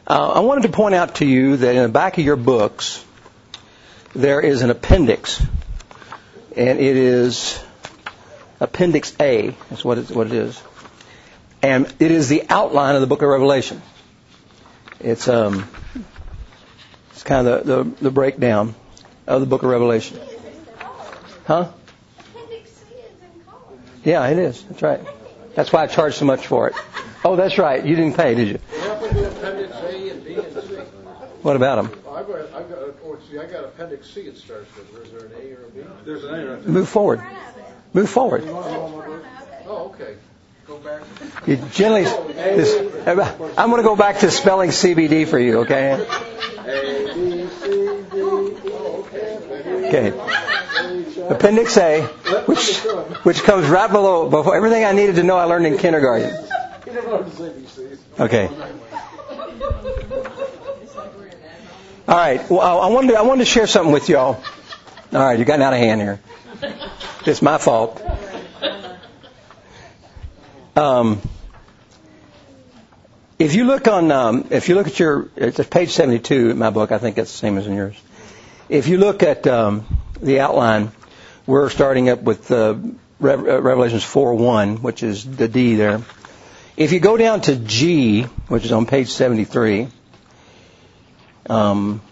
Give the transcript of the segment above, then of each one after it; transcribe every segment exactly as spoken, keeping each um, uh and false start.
Uh, I wanted to point out to you that in the back of your books, there is an appendix, and it is Appendix A. That's what it, what it is. And it is the outline of the book of Revelation. It's um, it's kind of the, the, the breakdown of the book of Revelation. Huh? Yeah, it is. That's right. That's why I charge so much for it. Oh, that's right. You didn't pay, did you? What about them? I've got, I've got, oh, see, I got Appendix C it starts with. Is there an A or a B? There's an A right there. Move forward. Move forward. Oh, okay. Go back. You generally, this, I'm going to go back to spelling C B D for you, okay? A, B, C, D. Oh, okay. Okay. Appendix A, which which comes right below, before everything I needed to know I learned in kindergarten. Okay. All right. Well, I wanted to, I wanted to share something with y'all. All right, you're getting out of hand here. It's my fault. Um, if you look on, um, if you look at your, it's page seventy-two in my book. I think it's the same as in yours. If you look at um, the outline, we're starting up with uh, Revelations four one, which is the D there. If you go down to G, which is on page seventy-three, um,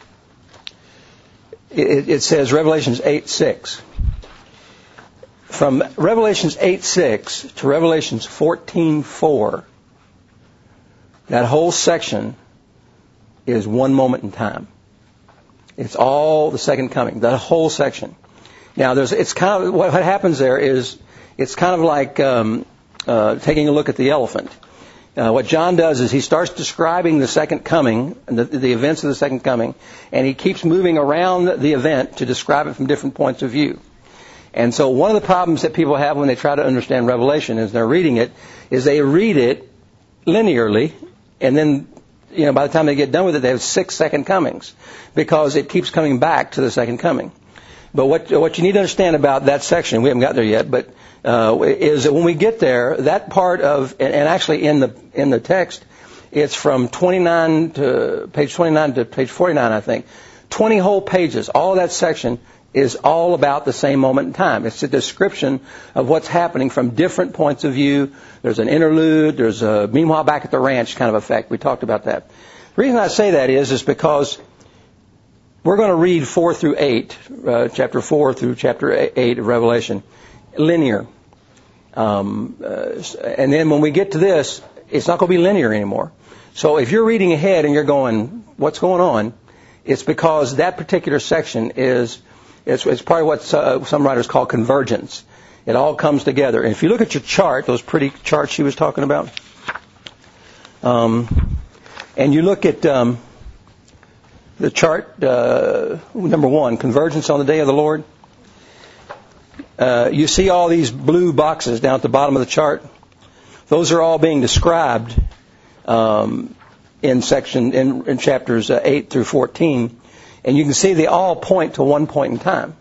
it, it says Revelations eight six. From Revelations eight six to Revelations fourteen four, that whole section is one moment in time. It's all the second coming, that whole section. Now, there's, it's kind of, what happens there is, it's kind of like um, uh, taking a look at the elephant. Uh, what John does is he starts describing the second coming, the, the events of the second coming, and he keeps moving around the event to describe it from different points of view. And so one of the problems that people have when they try to understand Revelation as they're reading it is they read it linearly, and then, you know, by the time they get done with it, they have six second comings because it keeps coming back to the second coming. But what what you need to understand about that section, we haven't got there yet, but uh, is that when we get there, that part of, and, and actually in the in the text, it's from twenty-nine to page twenty-nine to page forty-nine, I think, twenty whole pages. All of that section is all about the same moment in time. It's a description of what's happening from different points of view. There's an interlude. There's a meanwhile back at the ranch kind of effect. We talked about that. The reason I say that is, is because we're going to read four through eight, uh, chapter four through chapter eight of Revelation, linear. Um, uh, and then when we get to this, it's not going to be linear anymore. So if you're reading ahead and you're going, what's going on? It's because that particular section is, it's, it's probably what uh, some writers call convergence. It all comes together. And if you look at your chart, those pretty charts she was talking about, um, and you look at um, the chart, uh, number one, convergence on the day of the Lord, uh, you see all these blue boxes down at the bottom of the chart. Those are all being described um, in section in, in chapters uh, eight through fourteen, and you can see they all point to one point in time.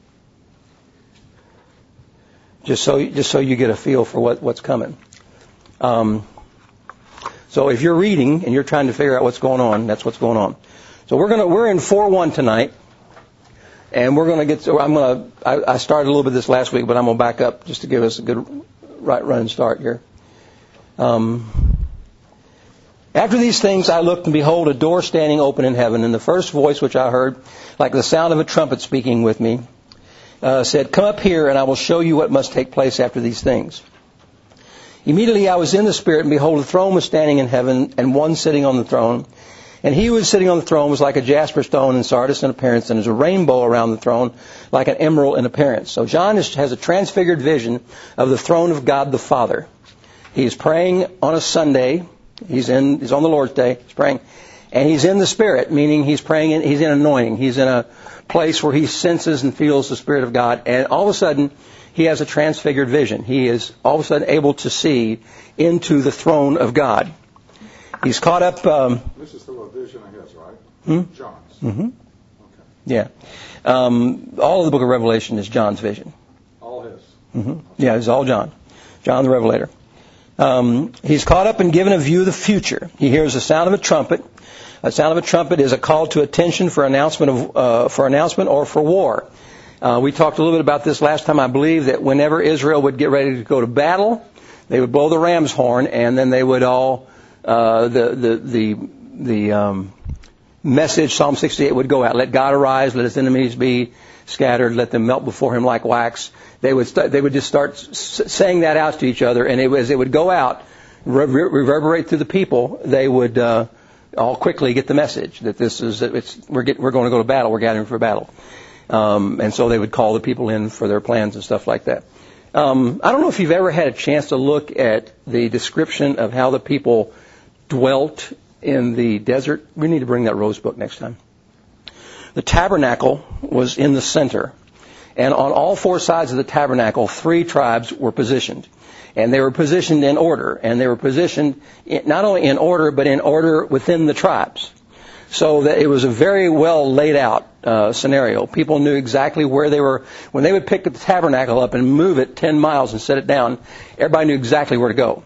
Just so just so you get a feel for what, what's coming. Um, so if you're reading and you're trying to figure out what's going on, that's what's going on. So we're gonna we're in four one tonight, and we're gonna get. To, I'm gonna. I, I started a little bit this last week, but I'm gonna back up just to give us a good right run start here. Um, After these things I looked, and behold, a door standing open in heaven, and the first voice which I heard, like the sound of a trumpet speaking with me, uh, said, "Come up here, and I will show you what must take place after these things." Immediately I was in the Spirit, and behold, a throne was standing in heaven, and one sitting on the throne. And he who was sitting on the throne was like a jasper stone and sardis in appearance, and there's a rainbow around the throne like an emerald in appearance. So John is, has a transfigured vision of the throne of God the Father. He's praying on a Sunday. He's in. He's on the Lord's Day. He's praying, and he's in the Spirit, meaning he's praying. In, he's in anointing. He's in a place where he senses and feels the Spirit of God. And all of a sudden, he has a transfigured vision. He is all of a sudden able to see into the throne of God. He's caught up. Um, this is still a vision of his, right? Hmm? John's. Mm-hmm. Okay. Yeah. Um, all of the book of Revelation is John's vision. All his. Mm-hmm. Yeah, it's all John. John the Revelator. Um, he's caught up and given a view of the future. He hears the sound of a trumpet. A sound of a trumpet is a call to attention for announcement of uh, for announcement or for war. Uh, we talked a little bit about this last time. I believe that whenever Israel would get ready to go to battle, they would blow the ram's horn, and then they would all uh, the the the the um, message, Psalm sixty-eight, would go out. Let God arise, let his enemies be scattered, let them melt before him like wax. They would st- they would just start s- saying that out to each other, and it was it would go out, rever- reverberate through the people. They would uh, all quickly get the message that this is it's we're get, we're going to go to battle. We're gathering for battle, um, and so they would call the people in for their plans and stuff like that. Um, I don't know if you've ever had a chance to look at the description of how the people dwelt in the desert. We need to bring that rose book next time. The tabernacle was in the center. And on all four sides of the tabernacle, three tribes were positioned. And they were positioned in order. And they were positioned in, not only in order, but in order within the tribes. So that it was a very well laid out uh, scenario. People knew exactly where they were. When they would pick the tabernacle up and move it ten miles and set it down, everybody knew exactly where to go.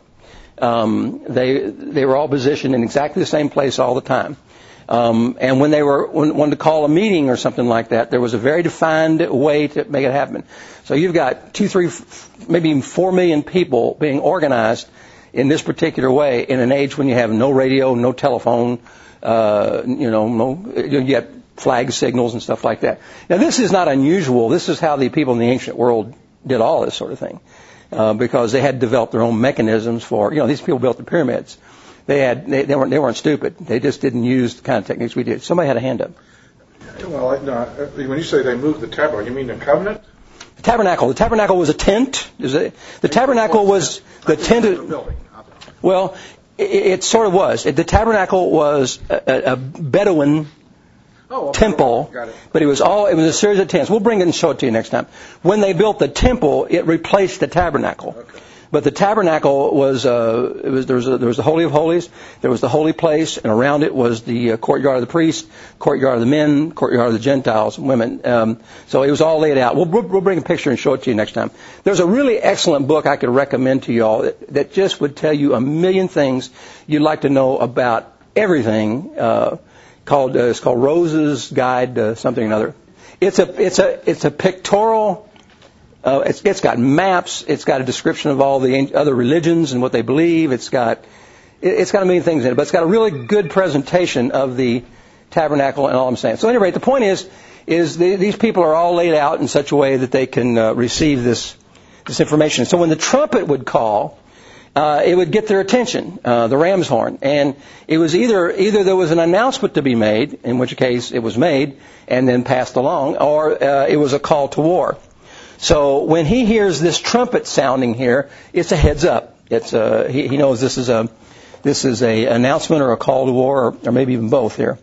Um, they they were all positioned in exactly the same place all the time. Um, and when they were when, wanted to call a meeting or something like that, there was a very defined way to make it happen. So you've got two, three, maybe even four million people being organized in this particular way in an age when you have no radio, no telephone, uh, you know, no you get flag signals and stuff like that. Now this is not unusual. This is how the people in the ancient world did all this sort of thing, uh, because they had developed their own mechanisms for you know these people built the pyramids. They had they, they weren't they weren't stupid. They just didn't use the kind of techniques we did. Somebody had a hand up. Well, no, when you say they moved the tabernacle, you mean the covenant? The tabernacle. The tabernacle was a tent. Is it, the tabernacle was the tent. Of, well, it, it sort of was. The tabernacle was a, a Bedouin oh, okay. temple, Got it. but it was all it was a series of tents. We'll bring it and show it to you next time. When they built the temple, it replaced the tabernacle. Okay. But the tabernacle was, uh, it was there was a, there was the Holy of Holies, there was the holy place, and around it was the uh, courtyard of the priests, courtyard of the men, courtyard of the Gentiles and women. Um, so it was all laid out. We'll, we'll bring a picture and show it to you next time. There's a really excellent book I could recommend to you all that, that just would tell you a million things you'd like to know about everything. Uh, called uh, it's called Rose's Guide to something or another. It's a it's a it's a pictorial. Uh, it's, it's got maps. It's got a description of all the other religions and what they believe. It's got it's got a million things in it, but it's got a really good presentation of the tabernacle and all I'm saying. So, at any rate, the point is is the, these people are all laid out in such a way that they can uh, receive this this information. So, when the trumpet would call, uh, it would get their attention, uh, the ram's horn, and it was either either there was an announcement to be made, in which case it was made and then passed along, or uh, it was a call to war. So when he hears this trumpet sounding here, it's a heads up. It's a, he, he knows this is a this is a announcement or a call to war, or, or maybe even both here.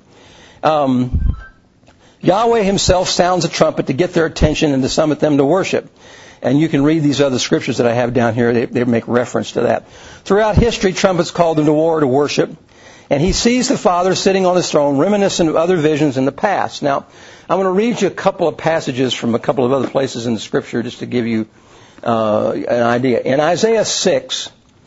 Um, Yahweh himself sounds a trumpet to get their attention and to summon them to worship. And you can read these other scriptures that I have down here. They, they make reference to that. Throughout history, trumpets called them to war, to worship. And he sees the Father sitting on his throne, reminiscent of other visions in the past. Now, I'm going to read you a couple of passages from a couple of other places in the Scripture just to give you uh, an idea. In Isaiah six,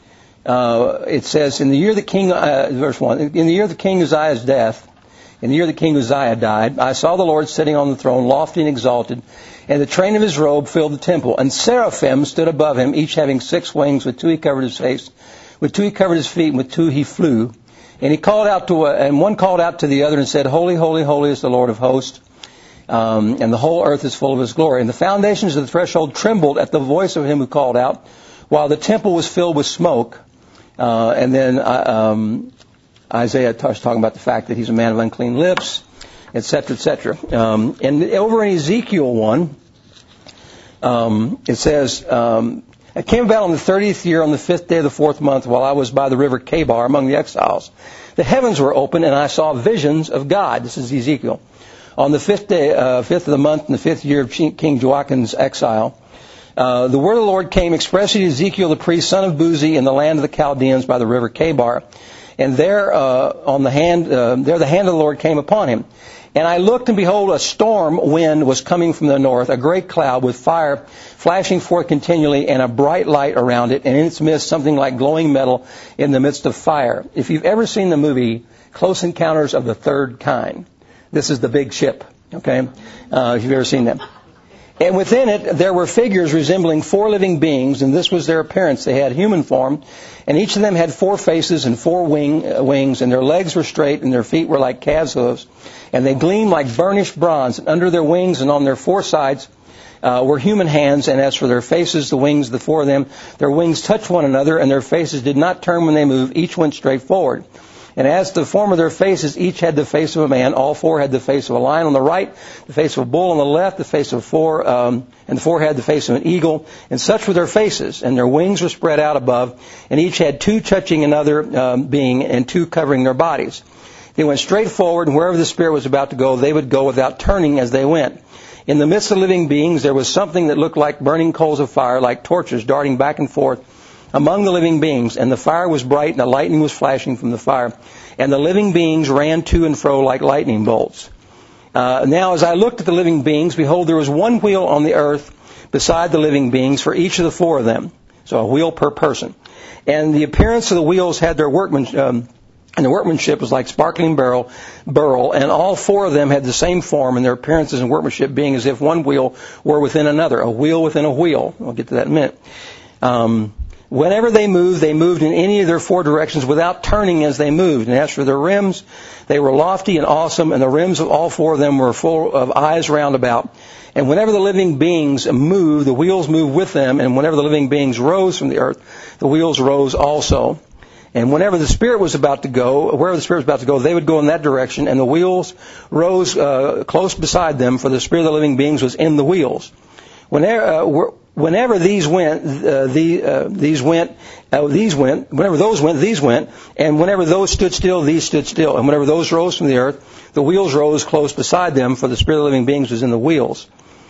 uh, it says, "In the year the king," uh, verse one, "In the year the king Uzziah's death, in the year the king Uzziah died, I saw the Lord sitting on the throne, lofty and exalted, and the train of his robe filled the temple. And seraphim stood above him, each having six wings. With two he covered his face, with two he covered his feet, and with two he flew. And he called out to, uh, and one called out to the other and said, Holy, holy, holy is the Lord of hosts. Um, and the whole earth is full of his glory. And the foundations of the threshold trembled at the voice of him who called out, while the temple was filled with smoke." Uh, and then uh, um, Isaiah starts talking about the fact that he's a man of unclean lips, et cetera, et cetera. Um, and over in Ezekiel one, um, it says, um, "It came about on the thirtieth year, on the fifth day of the fourth month, while I was by the river Kabar among the exiles. The heavens were open, and I saw visions of God." This is Ezekiel. "On the fifth day, uh, fifth of the month, in the fifth year of King Joachim's exile, uh, the word of the Lord came expressly to Ezekiel the priest, son of Buzi, in the land of the Chaldeans by the river Kabar. and there uh, on the hand, uh, there the hand of the Lord came upon him. And I looked, and behold, a storm wind was coming from the north, a great cloud with fire flashing forth continually, and a bright light around it, and in its midst something like glowing metal in the midst of fire. If you've ever seen the movie Close Encounters of the Third Kind, this is the big ship, okay, uh, if you've ever seen that. And within it there were figures resembling four living beings, and this was their appearance. They had human form, and each of them had four faces and four wing, uh, wings, and their legs were straight, and their feet were like calves' hooves, and they gleamed like burnished bronze. And under their wings and on their four sides uh, were human hands, and as for their faces, the wings, the four of them, their wings touched one another, and their faces did not turn when they moved. Each went straight forward. And as to the form of their faces, each had the face of a man. All four had the face of a lion on the right, the face of a bull on the left, the face of four, um, and the four had the face of an eagle. And such were their faces, and their wings were spread out above, and each had two touching another um, being, and two covering their bodies. They went straight forward, and wherever the Spirit was about to go, they would go without turning as they went. In the midst of living beings, there was something that looked like burning coals of fire, like torches darting back and forth among the living beings, and the fire was bright, and the lightning was flashing from the fire. And the living beings ran to and fro like lightning bolts. Uh, now, as I looked at the living beings, behold, there was one wheel on the earth beside the living beings for each of the four of them. So a wheel per person. And the appearance of the wheels had their workmanship, um, and the workmanship was like sparkling beryl, beryl, and all four of them had the same form, and their appearances and workmanship being as if one wheel were within another, a wheel within a wheel. We'll get to that in a minute. Um, Whenever they moved, they moved in any of their four directions without turning as they moved. And as for their rims, they were lofty and awesome, and the rims of all four of them were full of eyes round about. And whenever the living beings moved, the wheels moved with them, and whenever the living beings rose from the earth, the wheels rose also. And whenever the Spirit was about to go, wherever the Spirit was about to go, they would go in that direction, and the wheels rose uh, close beside them, for the Spirit of the living beings was in the wheels. Whenever... Uh, Whenever these went, uh, the, uh, these went, uh, these went, whenever those went, these went, and whenever those stood still, these stood still. And whenever those rose from the earth, the wheels rose close beside them, for the Spirit of the living beings was in the wheels.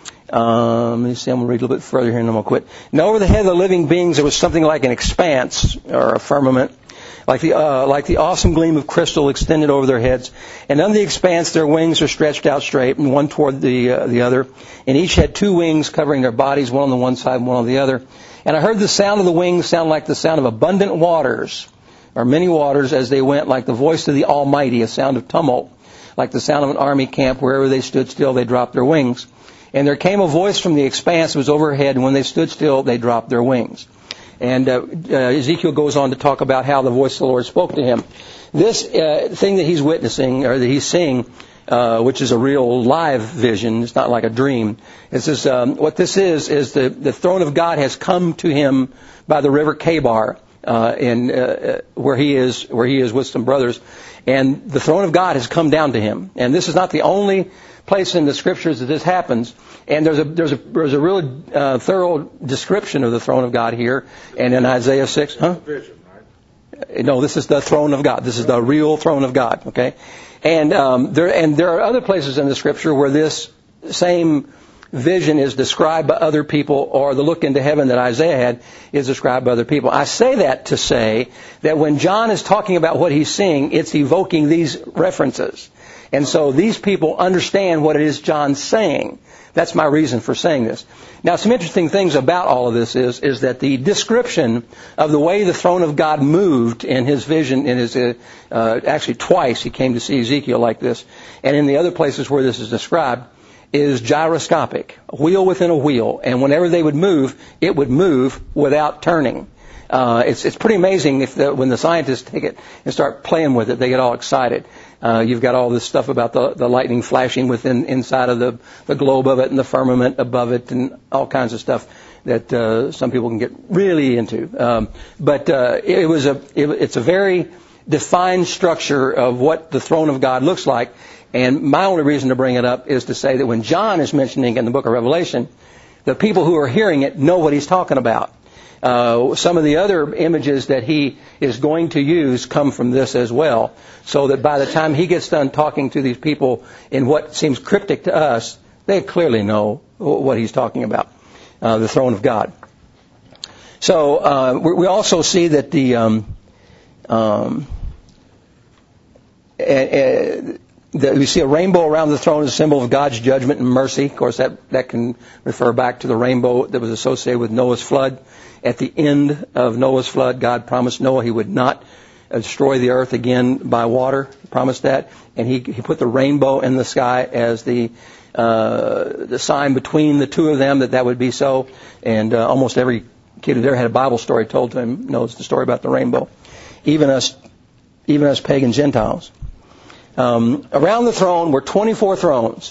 Um, let me see, I'm going to read a little bit further here and then I'm going to quit. Now over the head of the living beings there was something like an expanse, or a firmament, like the, uh, like the awesome gleam of crystal extended over their heads. And under the expanse their wings were stretched out straight, and one toward the, uh, the other. And each had two wings covering their bodies, one on the one side and one on the other. And I heard the sound of the wings sound like the sound of abundant waters, or many waters, as they went, like the voice of the Almighty, a sound of tumult, like the sound of an army camp. Wherever they stood still, they dropped their wings. And there came a voice from the expanse that was overhead, and when they stood still, they dropped their wings. And uh, uh, Ezekiel goes on to talk about how the voice of the Lord spoke to him. This uh, thing that he's witnessing, or that he's seeing, uh, which is a real live vision, it's not like a dream. It says, um, what this is, is the, the throne of God has come to him by the river Kabar, uh, in, uh, where he is, where he is with some brothers. And the throne of God has come down to him. And this is not the only place in the scriptures that this happens. And there's a there's a there's a really uh, thorough description of the throne of God here, and in Isaiah six, huh? Vision, right? No, this is the throne of God. This is the real throne of God. Okay, and um, there and there are other places in the scripture where this same vision is described by other people, or the look into heaven that Isaiah had is described by other people. I say that to say that when John is talking about what he's seeing, it's evoking these references. And so these people understand what it is John's saying. That's my reason for saying this. Now, some interesting things about all of this is, is that the description of the way the throne of God moved in his vision, in his, uh, uh, actually twice he came to see Ezekiel like this, and in the other places where this is described, is gyroscopic, a wheel within a wheel. And whenever they would move, it would move without turning. Uh, it's, it's pretty amazing if the, when the scientists take it and start playing with it, they get all excited. Uh, you've got all this stuff about the, the lightning flashing within inside of the, the globe of it and the firmament above it and all kinds of stuff that uh, some people can get really into. Um, but uh, it, it was a it, it's a very defined structure of what the throne of God looks like. And my only reason to bring it up is to say that when John is mentioning in the book of Revelation, the people who are hearing it know what he's talking about. Uh, some of the other images that he is going to use come from this as well, so that by the time he gets done talking to these people in what seems cryptic to us, they clearly know what he's talking about, uh, the throne of God. So uh, we also see that the um, um, and, the, we see a rainbow around the throne as a symbol of God's judgment and mercy. Of course, that, that can refer back to the rainbow that was associated with Noah's flood. At the end of Noah's flood, God promised Noah he would not destroy the earth again by water. He promised that. And he, he put the rainbow in the sky as the uh, the sign between the two of them that that would be so. And uh, almost every kid who ever had a Bible story told to him knows the story about the rainbow. Even us, even us pagan Gentiles. Um, around the throne were twenty-four thrones.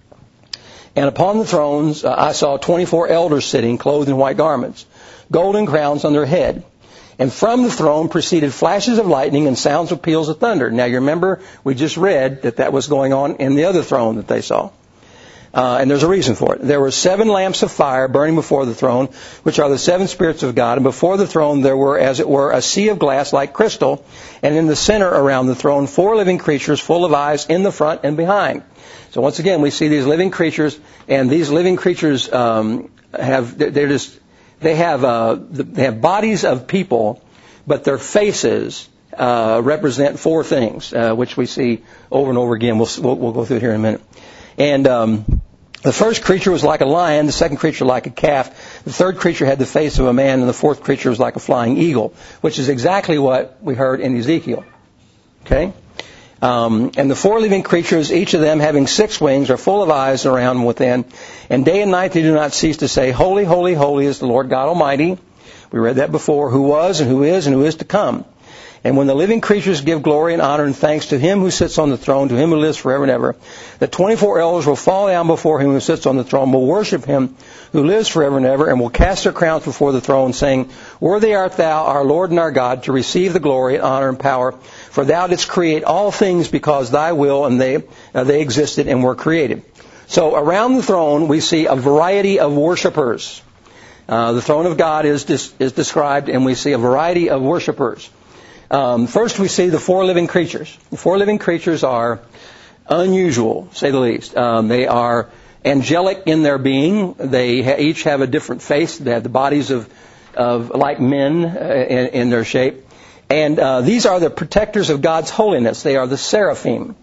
And upon the thrones uh, I saw twenty-four elders sitting, clothed in white garments, golden crowns on their head. And from the throne proceeded flashes of lightning and sounds of peals of thunder. Now you remember, we just read that that was going on in the other throne that they saw. Uh, and there's a reason for it. There were seven lamps of fire burning before the throne, which are the seven spirits of God. And before the throne there were, as it were, a sea of glass like crystal. And in the center around the throne, four living creatures full of eyes in the front and behind. So once again, we see these living creatures, and these living creatures um, have, they're just, they have, uh, they have bodies of people, but their faces uh, represent four things, uh, which we see over and over again. We'll, we'll, we'll go through it here in a minute. And um, the first creature was like a lion, the second creature like a calf, the third creature had the face of a man, and the fourth creature was like a flying eagle, which is exactly what we heard in Ezekiel. Okay? Um, and the four living creatures, each of them having six wings, are full of eyes around and within. And day and night they do not cease to say, Holy, holy, holy is the Lord God Almighty. We read that before, who was and who is and who is to come. And when the living creatures give glory and honor and thanks to Him who sits on the throne, to Him who lives forever and ever, the twenty-four elders will fall down before Him who sits on the throne, will worship Him who lives forever and ever, and will cast their crowns before the throne, saying, Worthy art Thou, our Lord and our God, to receive the glory and honor and power, for Thou didst create all things because Thy will and they uh, they existed and were created. So around the throne we see a variety of worshipers. Uh, the throne of God is dis- is described, and we see a variety of worshipers. Um, first, we see the four living creatures. The four living creatures are unusual, to say the least. Um, they are angelic in their being. They ha- each have a different face. They have the bodies of, of like men uh, in, in their shape. And uh, these are the protectors of God's holiness. They are the seraphim.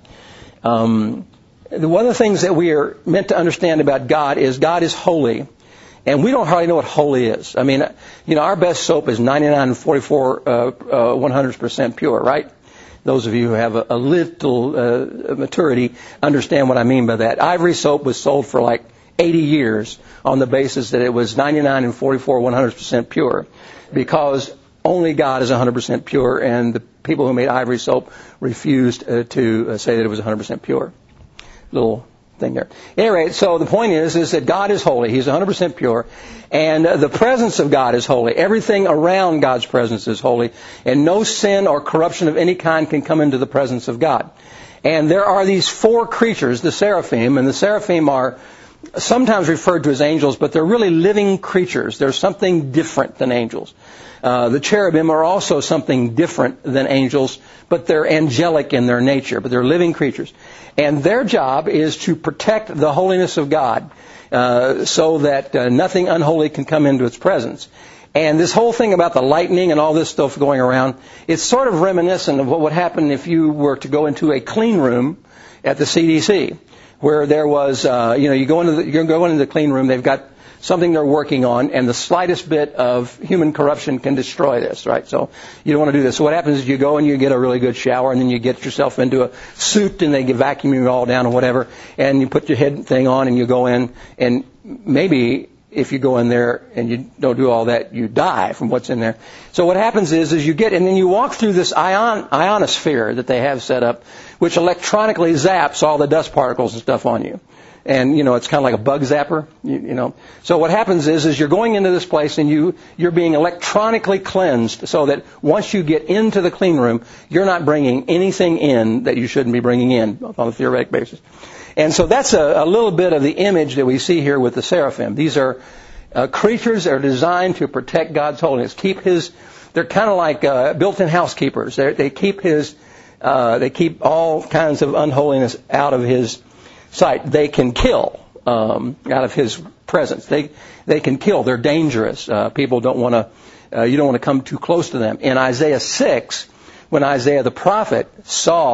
Um, one of the things that we are meant to understand about God is God is holy. And we don't hardly know what holy is. I mean, you know, our best soap is ninety-nine and forty-four, uh, uh, one hundred percent pure, right? Those of you who have a, a little uh, maturity understand what I mean by that. Ivory soap was sold for like eighty years on the basis that it was ninety-nine and forty-four, one hundred percent pure, because only God is one hundred percent pure, and the people who made ivory soap refused uh, to uh, say that it was one hundred percent pure. Little thing there. Anyway, so the point is, is that God is holy. He's one hundred percent pure. And uh, the presence of God is holy. Everything around God's presence is holy. And no sin or corruption of any kind can come into the presence of God. And there are these four creatures, the seraphim, and the seraphim are sometimes referred to as angels, but they're really living creatures. They're something different than angels. Uh, the cherubim are also something different than angels, but they're angelic in their nature, but they're living creatures. And their job is to protect the holiness of God uh, so that uh, nothing unholy can come into its presence. And this whole thing about the lightning and all this stuff going around, it's sort of reminiscent of what would happen if you were to go into a clean room at the C D C, where there was, uh, you know, you go into the, you go into the clean room, they've got something they're working on, and the slightest bit of human corruption can destroy this, right? So you don't want to do this. So what happens is you go and you get a really good shower, and then you get yourself into a suit, and they vacuum you all down or whatever, and you put your head thing on, and you go in, and maybe if you go in there and you don't do all that, you die from what's in there. So what happens is, is you get, and then you walk through this ion, ionosphere that they have set up, which electronically zaps all the dust particles and stuff on you. And, you know, it's kind of like a bug zapper, you, you know. So what happens is, is you're going into this place and you, you're being electronically cleansed so that once you get into the clean room, you're not bringing anything in that you shouldn't be bringing in on a theoretic basis. And so that's a, a little bit of the image that we see here with the seraphim. These are uh, creatures that are designed to protect God's holiness, keep His, they're kind of like uh, built-in housekeepers. They're, they keep His, uh, they keep all kinds of unholiness out of His sight. They can kill um, out of His presence. They they can kill. They're dangerous. Uh, people don't want to. Uh, you don't want to come too close to them. In Isaiah six, when Isaiah the prophet saw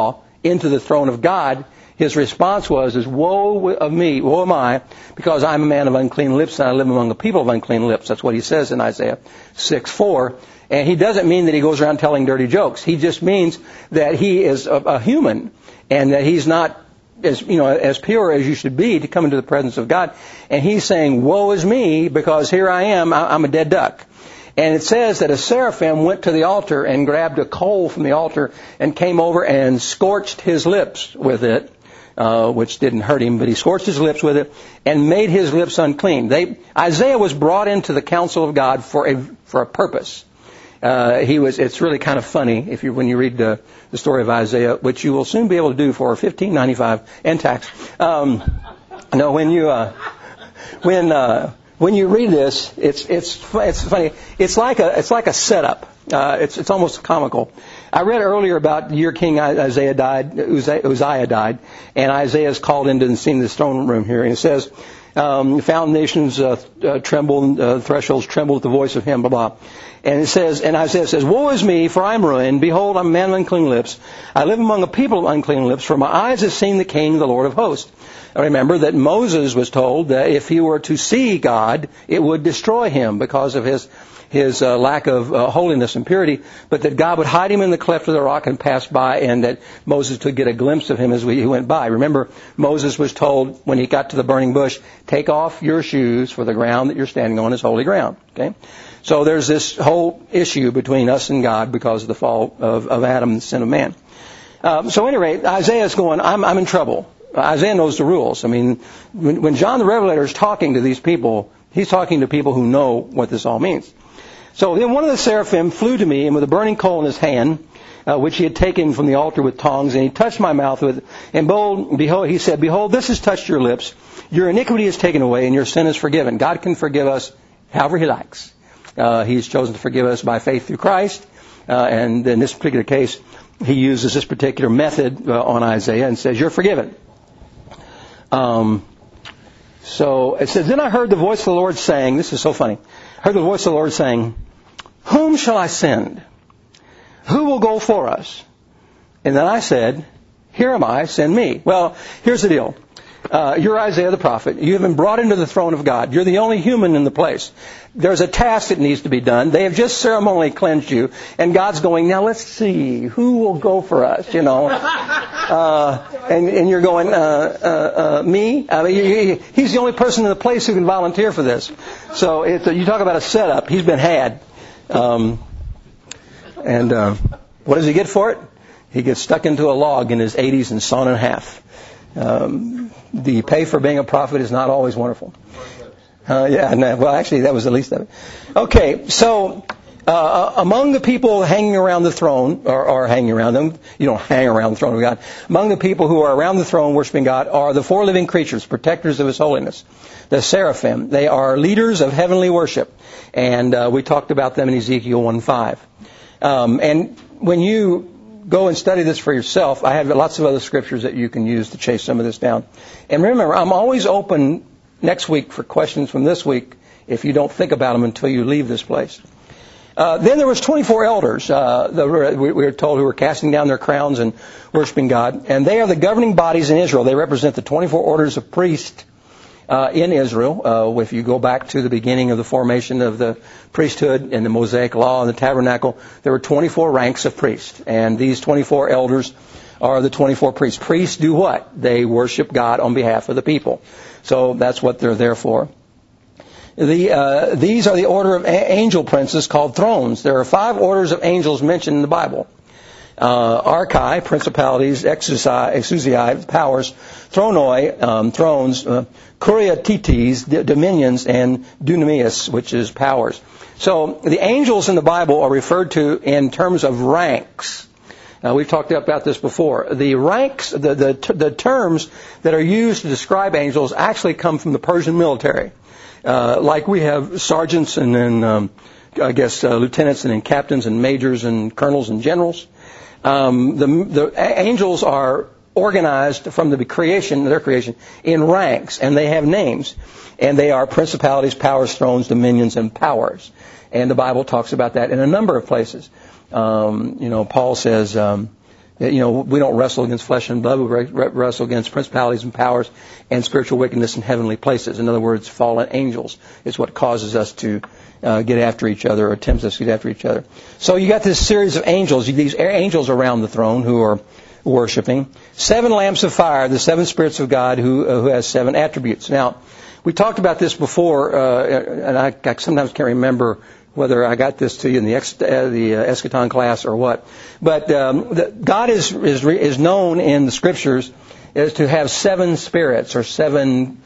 into the throne of God, his response was, is woe of me, woe am I, because I'm a man of unclean lips and I live among a people of unclean lips. That's what he says in Isaiah six four. And he doesn't mean that he goes around telling dirty jokes. He just means that he is a, a human and that he's not as, you know, as pure as you should be to come into the presence of God. And he's saying, woe is me, because here I am, I'm a dead duck. And it says that a seraphim went to the altar and grabbed a coal from the altar and came over and scorched his lips with it. Uh, which didn't hurt him, but he scorched his lips with it and made his lips unclean. They, Isaiah was brought into the council of God for a for a purpose. Uh, he was. It's really kind of funny if you when you read the, the story of Isaiah, which you will soon be able to do for fifteen ninety-five and tax. Um, no, when you uh, when uh, when you read this, it's it's it's funny. It's like a it's like a setup. Uh, it's it's almost comical. I read earlier about the year King Isaiah died, Uzziah died, and Isaiah is called into the scene of this throne room here, and it says, um, foundations uh, uh, tremble, uh, thresholds tremble at the voice of him, blah, blah. And it says, and Isaiah says, woe is me, for I am ruined. Behold, I'm a man of unclean lips. I live among a people of unclean lips, for my eyes have seen the King, the Lord of hosts. I remember that Moses was told that if he were to see God, it would destroy him because of his his uh, lack of uh, holiness and purity, but that God would hide him in the cleft of the rock and pass by, and that Moses could get a glimpse of him as we, he went by. Remember, Moses was told when he got to the burning bush, take off your shoes, for the ground that you're standing on is holy ground. Okay, so there's this whole issue between us and God because of the fall of, of Adam and the sin of man. Um, so at any rate, Isaiah's going, I'm, I'm in trouble. Isaiah knows the rules. I mean, when, when John the Revelator is talking to these people, he's talking to people who know what this all means. So then one of the seraphim flew to me, and with a burning coal in his hand, uh, which he had taken from the altar with tongs, and he touched my mouth with it. And behold, behold, he said, behold, this has touched your lips. Your iniquity is taken away, and your sin is forgiven. God can forgive us however he likes. Uh, he's chosen to forgive us by faith through Christ. Uh, and in this particular case, he uses this particular method uh, on Isaiah and says, you're forgiven. Um, so it says, then I heard the voice of the Lord saying, this is so funny. I heard the voice of the Lord saying, whom shall I send? Who will go for us? And then I said, here am I, send me. Well, here's the deal. Uh, you're Isaiah the prophet. You have been brought into the throne of God. You're the only human in the place. There's a task that needs to be done. They have just ceremonially cleansed you. And God's going, now let's see, who will go for us, you know? Uh, and, and you're going, uh, uh, uh, me? I mean, he, he's the only person in the place who can volunteer for this. So it, you talk about a setup. He's been had. Um, and uh, what does he get for it? He gets stuck into a log in his eighties and sawn in half. Um, the pay for being a prophet is not always wonderful. Uh, yeah, no, well, actually, that was the least of it. Okay, so uh, among the people hanging around the throne, or, or hanging around them, you don't hang around the throne of God. Among the people who are around the throne worshiping God are the four living creatures, protectors of His holiness, the seraphim. They are leaders of heavenly worship, and uh, we talked about them in Ezekiel one five. Um, and when you go and study this for yourself, I have lots of other scriptures that you can use to chase some of this down. And remember, I'm always open next week for questions from this week if you don't think about them until you leave this place. Uh, then there was twenty-four elders, uh, the, we were told, who were casting down their crowns and worshiping God. And they are the governing bodies in Israel. They represent the twenty-four orders of priests uh, in Israel. Uh, if you go back to the beginning of the formation of the priesthood and the Mosaic law and the tabernacle, there were twenty-four ranks of priests. And these twenty-four elders are the twenty-four priests. Priests do what? They worship God on behalf of the people. So that's what they're there for. The, uh, these are the order of a- angel princes called thrones. There are five orders of angels mentioned in the Bible. Uh, archai, principalities, exousiai, exousiai, powers, thronoi, um, thrones, uh, kuriatites, d- dominions, and dunamis, which is powers. So the angels in the Bible are referred to in terms of ranks. Uh, we've talked about this before. The ranks, the, the, t- the terms that are used to describe angels actually come from the Persian military. Uh, like we have sergeants and then, um, I guess, uh, lieutenants and then captains and majors and colonels and generals. Um, the, the angels are organized from the creation, their creation, in ranks, and they have names. And they are principalities, powers, thrones, dominions, and powers. And the Bible talks about that in a number of places. Um, you know, Paul says, um, You know, we don't wrestle against flesh and blood. We wrestle against principalities and powers and spiritual wickedness in heavenly places. In other words, fallen angels is what causes us to uh, get after each other, or tempts us to get after each other. So you got this series of angels, these angels around the throne who are worshiping. Seven lamps of fire, the seven spirits of God who, uh, who has seven attributes. Now, we talked about this before, uh, and I, I sometimes can't remember whether I got this to you in the, ex, uh, the uh, eschaton class or what. But um, the, God is, is is known in the Scriptures as to have seven spirits or seven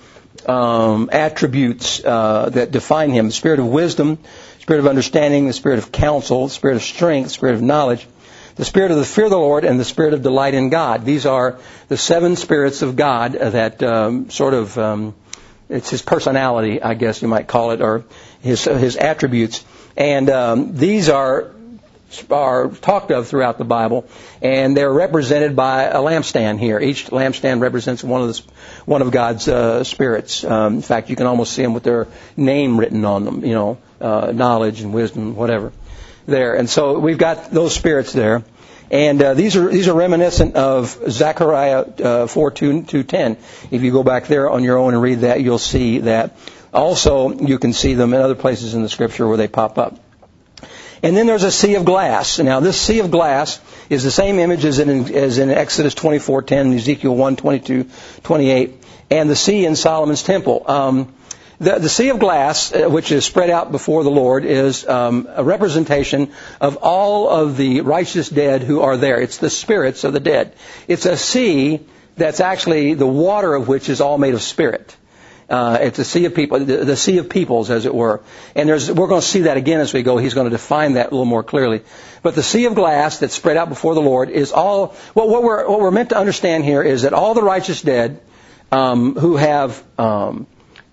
um, attributes uh, that define Him. The spirit of wisdom, spirit of understanding, the spirit of counsel, the spirit of strength, the spirit of knowledge, the spirit of the fear of the Lord, and the spirit of delight in God. These are the seven spirits of God that um, sort of, um, it's His personality, I guess you might call it, or His, his attributes. And um, these are are talked of throughout the Bible, and they're represented by a lampstand here. Each lampstand represents one of the, one of God's uh, spirits. Um, in fact, you can almost see them with their name written on them. You know, uh, knowledge and wisdom, whatever. There, and so we've got those spirits there, and uh, these are these are reminiscent of Zechariah uh, four two two ten. If you go back there on your own and read that, you'll see that. Also, you can see them in other places in the Scripture where they pop up. And then there's a sea of glass. Now, this sea of glass is the same image as in, as in Exodus twenty-four ten, Ezekiel one twenty-two twenty-eight, and the sea in Solomon's temple. Um, the, the sea of glass, uh, which is spread out before the Lord, is um, a representation of all of the righteous dead who are there. It's the spirits of the dead. It's a sea that's actually the water of which is all made of spirit. Uh, it's a sea of people, the, the sea of peoples, as it were. And there's, we're going to see that again as we go. He's going to define that a little more clearly. But the sea of glass that's spread out before the Lord is all. Well, what we're what we're meant to understand here is that all the righteous dead um, who have um,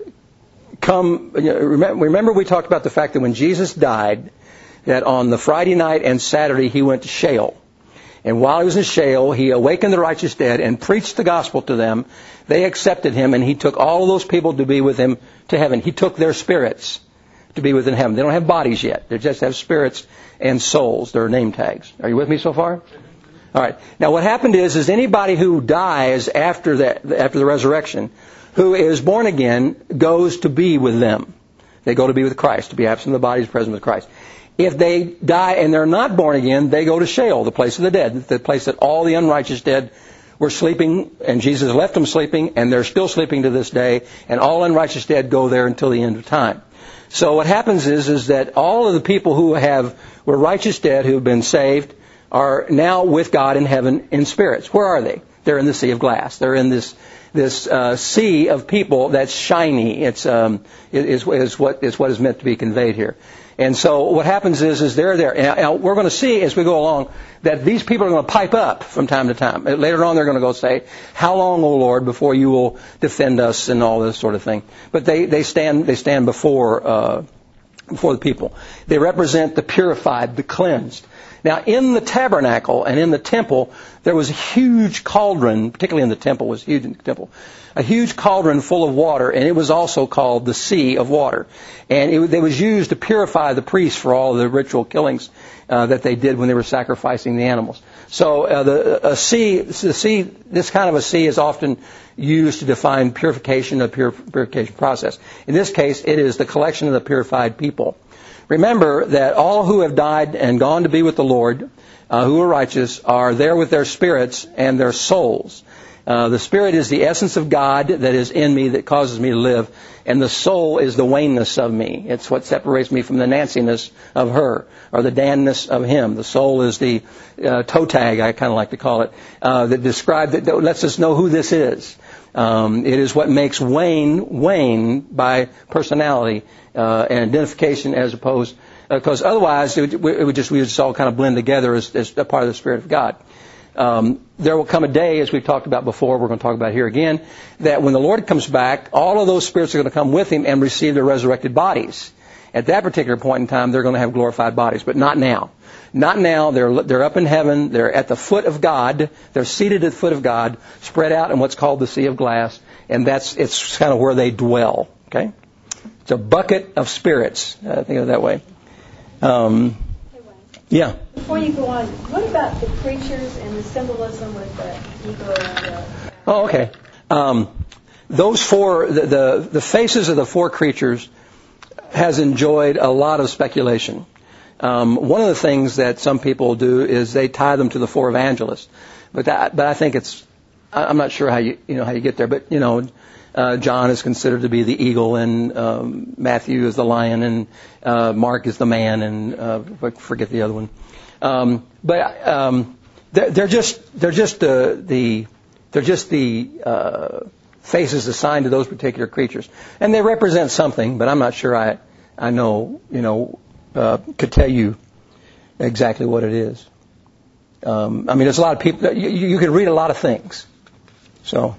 come. You know, remember, remember, we talked about the fact that when Jesus died, that on the Friday night and Saturday he went to Sheol. And while he was in Sheol, he awakened the righteous dead and preached the gospel to them. They accepted him, and he took all of those people to be with him to heaven. He took their spirits to be within heaven. They don't have bodies yet. They just have spirits and souls. They're name tags. Are you with me so far? All right. Now, what happened is, is anybody who dies after that, after the resurrection, who is born again, goes to be with them. They go to be with Christ, to be absent of the body, present with Christ. If they die and they're not born again, they go to Sheol, the place of the dead, the place that all the unrighteous dead were sleeping, and Jesus left them sleeping, and they're still sleeping to this day, and all unrighteous dead go there until the end of time. So what happens is, is that all of the people who have were righteous dead, who have been saved, are now with God in heaven in spirits. Where are they? They're in the sea of glass. They're in this this uh, sea of people that's shiny. It's um, is, is what is what is meant to be conveyed here. And so what happens is, is they're there. And we're going to see as we go along that these people are going to pipe up from time to time. Later on, they're going to go say, "How long, O Lord, before you will defend us?" and all this sort of thing. But they, they stand they stand before uh, before the people. They represent the purified, the cleansed. Now, in the tabernacle and in the temple, there was a huge cauldron, particularly in the temple, was huge in the temple, a huge cauldron full of water, and it was also called the sea of water. And it, it was used to purify the priests for all of the ritual killings uh, that they did when they were sacrificing the animals. So uh, the a sea, the sea, this kind of a sea is often used to define purification, the pur- purification process. In this case, it is the collection of the purified people. Remember that all who have died and gone to be with the Lord, uh, who are righteous, are there with their spirits and their souls. Uh, the spirit is the essence of God that is in me that causes me to live, and the soul is the waneness of me. It's what separates me from the Nanciness of her, or the Danness of him. The soul is the uh, toe tag, I kind of like to call it, uh, that describe that, that lets us know who this is. Um, it is what makes Wayne Wayne by personality uh, and identification, as opposed because uh, otherwise it would, it would just we would just all kind of blend together as, as a part of the Spirit of God. Um, there will come a day, as we've talked about before, we're going to talk about here again, that when the Lord comes back, all of those spirits are going to come with Him and receive their resurrected bodies. At that particular point in time, they're going to have glorified bodies, but not now. Not now. They're they're up in heaven. They're at the foot of God. They're seated at the foot of God, spread out in what's called the sea of glass, and that's it's kind of where they dwell. Okay, it's a bucket of spirits. Uh, think of it that way. Um, Yeah. Before you go on, what about the creatures and the symbolism with the eagle and the... Oh, okay. Um, those four, the, the, the faces of the four creatures has enjoyed a lot of speculation. Um, one of the things that some people do is they tie them to the four evangelists. But that, but I think it's, I'm not sure how you, you know, how you get there. But, you know, uh, John is considered to be the eagle, and um, Matthew is the lion, and uh, Mark is the man, and uh, I forget the other one. Um, but um, they're, they're just they're just uh, the they're just the uh, faces assigned to those particular creatures, and they represent something. But I'm not sure I I know you know uh, could tell you exactly what it is. Um, I mean, there's a lot of people. You, you can read a lot of things. So,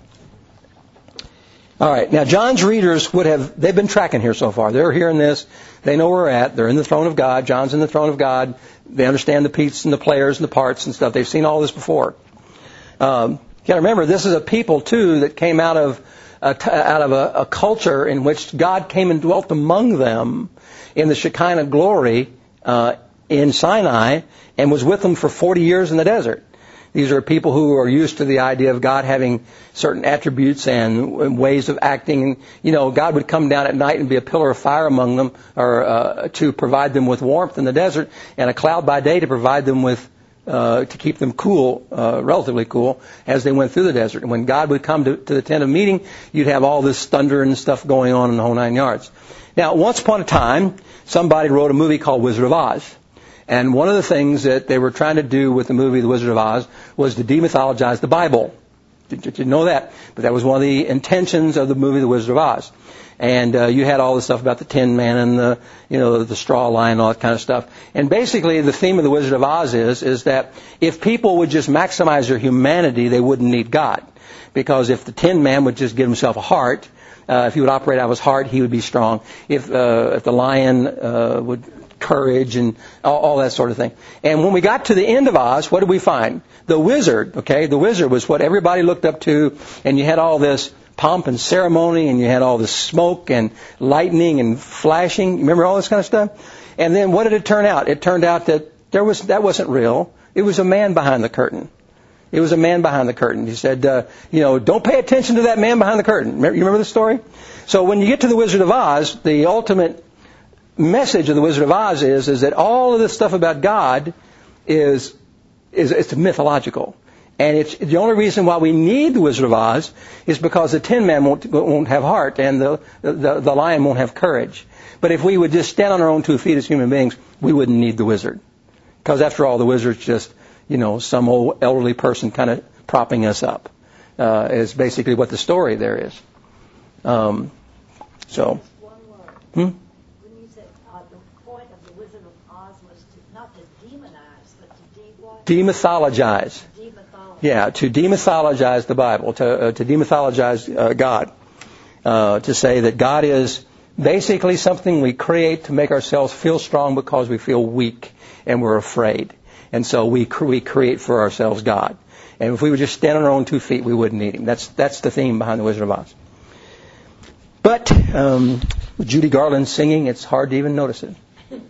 all right. Now, John's readers would have, they've been tracking here so far. They're hearing this. They know where we're at. They're in the throne of God. John's in the throne of God. They understand the pieces and the players and the parts and stuff. They've seen all this before. Um, you got to remember, this is a people, too, that came out of a, out of a, a culture in which God came and dwelt among them in the Shekinah glory uh, in Sinai and was with them for forty years in the desert. These are people who are used to the idea of God having certain attributes and ways of acting. You know, God would come down at night and be a pillar of fire among them, or uh, to provide them with warmth in the desert, and a cloud by day to provide them with, uh, to keep them cool, uh, relatively cool, as they went through the desert. And when God would come to, to the tent of meeting, you'd have all this thunder and stuff going on in the whole nine yards. Now, once upon a time, somebody wrote a movie called Wizard of Oz. And one of the things that they were trying to do with the movie The Wizard of Oz was to demythologize the Bible. Did you know that? But that was one of the intentions of the movie The Wizard of Oz. And uh, you had all the stuff about the Tin Man and the, you know, the straw lion and all that kind of stuff. And basically the theme of The Wizard of Oz is, is that if people would just maximize their humanity, they wouldn't need God. Because if the Tin Man would just give himself a heart, uh, if he would operate out of his heart, he would be strong. If, uh, if the lion uh, would... courage and all, all that sort of thing. And when we got to the end of Oz, what did we find? The wizard, okay, the wizard was what everybody looked up to, and you had all this pomp and ceremony, and you had all this smoke and lightning and flashing. Remember all this kind of stuff? And then what did it turn out? It turned out that there was that wasn't real. It was a man behind the curtain. It was a man behind the curtain. He said, uh, you know, don't pay attention to that man behind the curtain. Remember, you remember the story? So when you get to the Wizard of Oz, the ultimate message of the Wizard of Oz is is that all of this stuff about God is is it's mythological, and it's the only reason why we need the Wizard of Oz is because the Tin Man won't won't have heart and the the, the lion won't have courage. But if we would just stand on our own two feet as human beings, we wouldn't need the wizard, because after all, the wizard's just you know some old elderly person kind of propping us up. Uh, is basically what the story there is. Um, so. Hmm? Demythologize. Demythologize. Yeah, to demythologize the Bible, to uh, to demythologize uh, God, uh, to say that God is basically something we create to make ourselves feel strong because we feel weak and we're afraid, and so we cre- we create for ourselves God. And if we would just stand on our own two feet, we wouldn't need Him. That's that's the theme behind the Wizard of Oz. But um, with Judy Garland singing, it's hard to even notice it.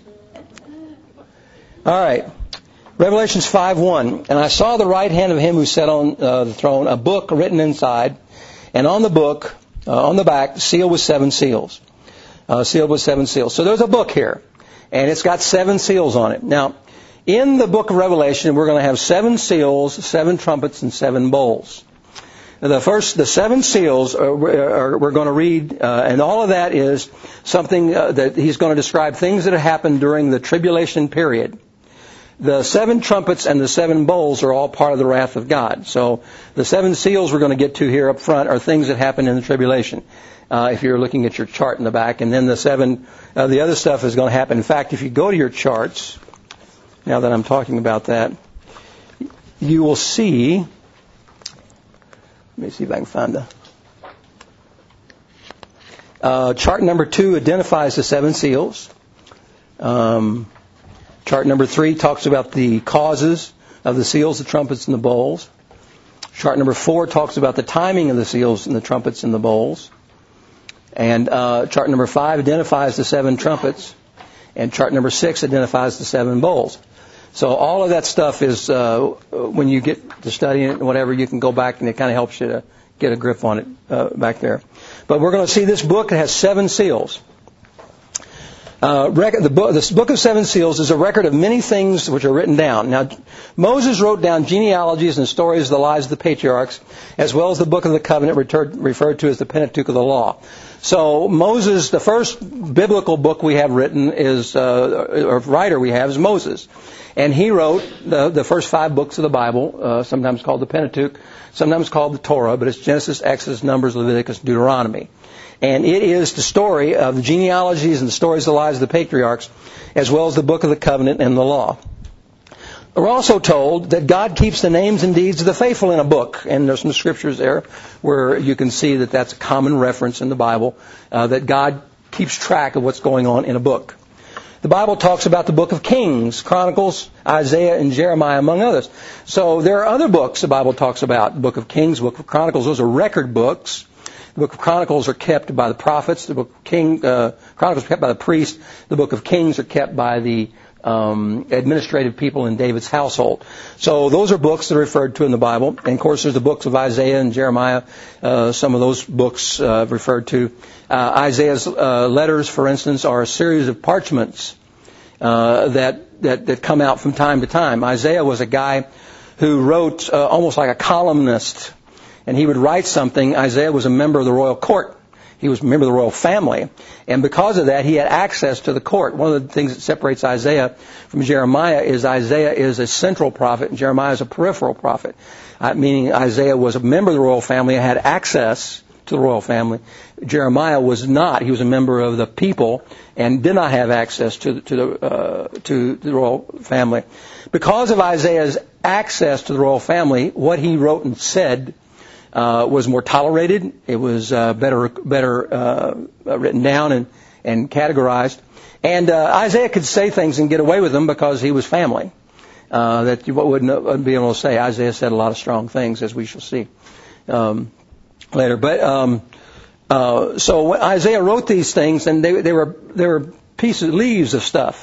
All right. Revelations five one, and I saw the right hand of him who sat on uh, the throne, a book written inside, and on the book, uh, on the back, sealed with seven seals. Uh, sealed with seven seals. So there's a book here, and it's got seven seals on it. Now, in the book of Revelation, we're going to have seven seals, seven trumpets, and seven bowls. Now, the first, the seven seals, are, are, we're going to read, uh, and all of that is something uh, that he's going to describe things that have happened during the tribulation period. The seven trumpets and the seven bowls are all part of the wrath of God. So the seven seals we're going to get to here up front are things that happen in the tribulation, uh, if you're looking at your chart in the back. And then the seven, uh, the other stuff is going to happen. In fact, if you go to your charts, now that I'm talking about that, you will see, let me see if I can find the, uh, chart number two identifies the seven seals. Um, Chart number three talks about the causes of the seals, the trumpets, and the bowls. Chart number four talks about the timing of the seals and the trumpets and the bowls. And uh, chart number five identifies the seven trumpets. And chart number six identifies the seven bowls. So all of that stuff is, uh, when you get to studying it and whatever, you can go back and it kind of helps you to get a grip on it uh, back there. But we're going to see this book that has seven seals. Uh, record, the book, this book of seven seals is a record of many things which are written down. Now, Moses wrote down genealogies and stories of the lives of the patriarchs, as well as the book of the covenant referred, referred to as the Pentateuch of the law. So Moses, the first biblical book we have written is, uh, or writer we have is Moses. And he wrote the, the first five books of the Bible, uh, sometimes called the Pentateuch, sometimes called the Torah, but it's Genesis, Exodus, Numbers, Leviticus, Deuteronomy. And it is the story of the genealogies and the stories of the lives of the patriarchs, as well as the book of the covenant and the law. We're also told that God keeps the names and deeds of the faithful in a book. And there's some scriptures there where you can see that that's a common reference in the Bible, uh, that God keeps track of what's going on in a book. The Bible talks about the book of Kings, Chronicles, Isaiah, and Jeremiah, among others. So there are other books the Bible talks about. The book of Kings, the book of Chronicles, those are record books. The book of Chronicles are kept by the prophets. The book of King, uh, Chronicles are kept by the priests. The book of Kings are kept by the um, administrative people in David's household. So those are books that are referred to in the Bible. And, of course, there's the books of Isaiah and Jeremiah. Uh, some of those books uh, referred to. Uh, Isaiah's uh, letters, for instance, are a series of parchments uh, that, that, that come out from time to time. Isaiah was a guy who wrote uh, almost like a columnist. And he would write something. Isaiah was a member of the royal court. He was a member of the royal family. And because of that, he had access to the court. One of the things that separates Isaiah from Jeremiah is Isaiah is a central prophet and Jeremiah is a peripheral prophet. Uh, meaning Isaiah was a member of the royal family and had access to the royal family. Jeremiah was not. He was a member of the people and did not have access to, to, the, uh, to the royal family. Because of Isaiah's access to the royal family, what he wrote and said Uh, was more tolerated. It was uh, better better uh, written down and, and categorized. And uh, Isaiah could say things and get away with them because he was family. Uh, that you wouldn't, wouldn't be able to say. Isaiah said a lot of strong things, as we shall see um, later. But um, uh, so when Isaiah wrote these things, and they, they were they were pieces, leaves of stuff.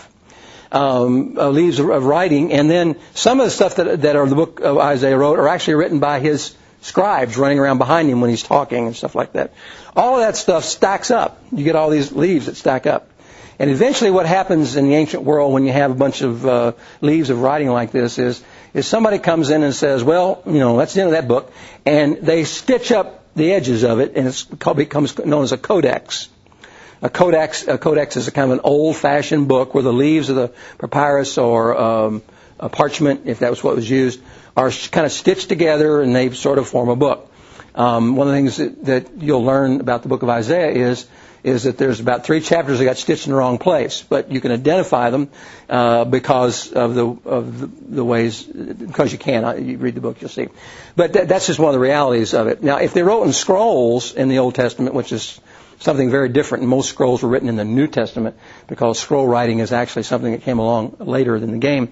Um, uh, leaves of, of writing. And then some of the stuff that, that are the book of Isaiah wrote are actually written by his scribes running around behind him when he's talking and stuff like that. All of that stuff stacks up. You get all these leaves that stack up. And eventually what happens in the ancient world when you have a bunch of uh, leaves of writing like this is, is somebody comes in and says, well, you know, that's the end of that book. And they stitch up the edges of it, and it becomes known as a codex. A codex, a codex is a kind of an old-fashioned book where the leaves of the papyrus or um, a parchment, if that was what was used, are kind of stitched together and they sort of form a book. Um, one of the things that, that you'll learn about the book of Isaiah is is that there's about three chapters that got stitched in the wrong place, but you can identify them uh, because of the of the, the ways, because you can. You read the book, you'll see. But that, that's just one of the realities of it. Now, if they wrote in scrolls in the Old Testament, which is something very different, and most scrolls were written in the New Testament because scroll writing is actually something that came along later than the game.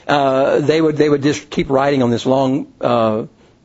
Uh, they would they would just keep writing on this long, uh,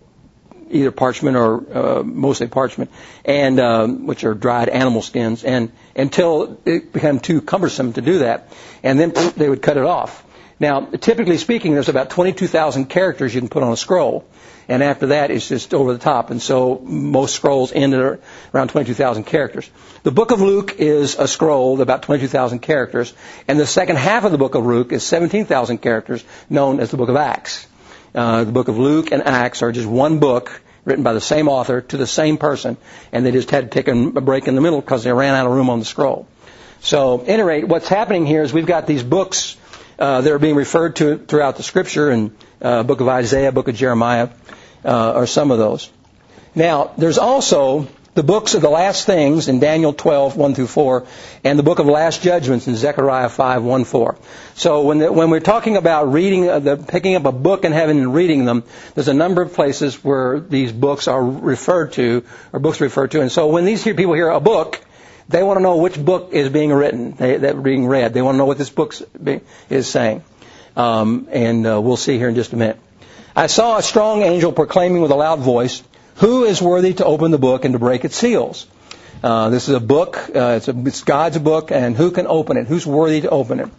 either parchment or uh, mostly parchment, and um, which are dried animal skins, and until it became too cumbersome to do that, and then they would cut it off. Now, typically speaking, there's about twenty-two thousand characters you can put on a scroll. And after that, it's just over the top. And so most scrolls end at around twenty-two thousand characters. The book of Luke is a scroll, about twenty-two thousand characters. And the second half of the book of Luke is seventeen thousand characters, known as the book of Acts. Uh, the book of Luke and Acts are just one book written by the same author to the same person. And they just had to take a break in the middle because they ran out of room on the scroll. So, at any rate, what's happening here is we've got these books uh, that are being referred to throughout the Scripture, and uh, book of Isaiah, book of Jeremiah, uh, are some of those. Now, there's also the books of the last things in Daniel twelve, one through four, and the book of last judgments in Zechariah five, one, four. So when the, when we're talking about reading, uh, the, picking up a book and having and reading them, there's a number of places where these books are referred to, or books referred to. And so when these here people hear a book, they want to know which book is being written, they, that being read. They want to know what this book is saying. Um, and uh, we'll see here in just a minute. I saw a strong angel proclaiming with a loud voice, "Who is worthy to open the book and to break its seals?" Uh, this is a book. Uh, it's, a, it's God's book, and who can open it? Who's worthy to open it?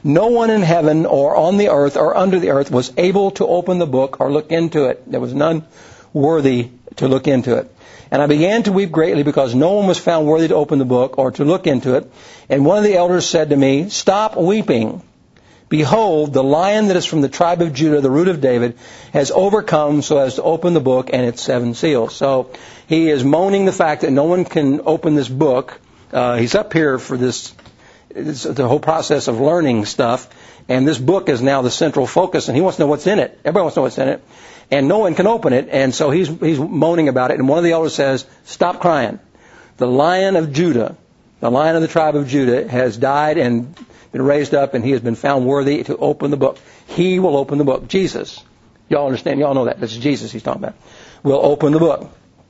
No one in heaven or on the earth or under the earth was able to open the book or look into it. There was none worthy to look into it. And I began to weep greatly because no one was found worthy to open the book or to look into it. And one of the elders said to me, "Stop weeping. Behold, the Lion that is from the tribe of Judah, the root of David, has overcome so as to open the book and its seven seals." So he is moaning the fact that no one can open this book. Uh, he's up here for this, this, the whole process of learning stuff. And this book is now the central focus, and he wants to know what's in it. Everybody wants to know what's in it. And no one can open it. And so he's, he's moaning about it. And one of the elders says, "Stop crying. The Lion of Judah, the Lion of the tribe of Judah, has died and been raised up, and he has been found worthy to open the book. He will open the book." Jesus. Y'all understand? Y'all know that. This is Jesus he's talking about. Will open the book.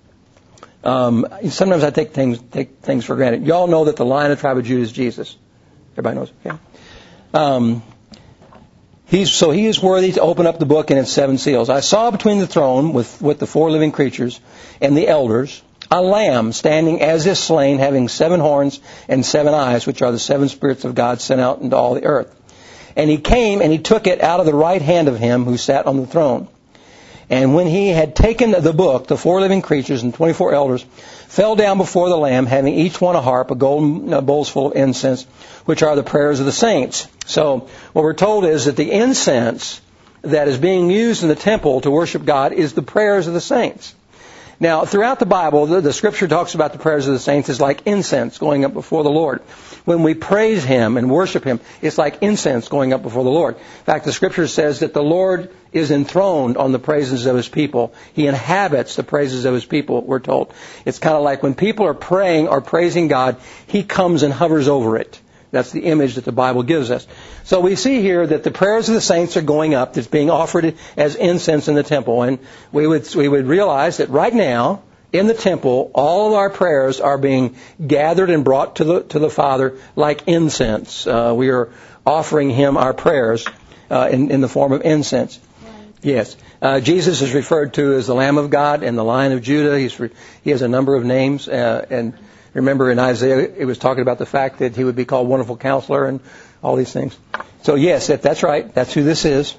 Um, sometimes I take things take things for granted. Y'all know that the Lion of the tribe of Judah is Jesus. Everybody knows. Yeah. Um, he's so he is worthy to open up the book and its seven seals. I saw between the throne with with the four living creatures and the elders a lamb standing as is slain, having seven horns and seven eyes, which are the seven spirits of God sent out into all the earth. And he came and he took it out of the right hand of him who sat on the throne. And when he had taken the book, the four living creatures and twenty-four elders fell down before the Lamb, having each one a harp, a golden bowls full of incense, which are the prayers of the saints. So what we're told is that the incense that is being used in the temple to worship God is the prayers of the saints. Now, throughout the Bible, the, the Scripture talks about the prayers of the saints as like incense going up before the Lord. When we praise Him and worship Him, it's like incense going up before the Lord. In fact, the Scripture says that the Lord is enthroned on the praises of His people. He inhabits the praises of His people, we're told. It's kind of like when people are praying or praising God, He comes and hovers over it. That's the image that the Bible gives us. So we see here that the prayers of the saints are going up. It's being offered as incense in the temple. And we would we would realize that right now, in the temple, all of our prayers are being gathered and brought to the to the Father like incense. Uh, we are offering Him our prayers uh, in, in the form of incense. Yes. Uh, Jesus is referred to as the Lamb of God and the Lion of Judah. He's re- he has a number of names. Uh, and remember in Isaiah, it was talking about the fact that He would be called Wonderful Counselor and all these things. So yes, that, that's right. That's who this is.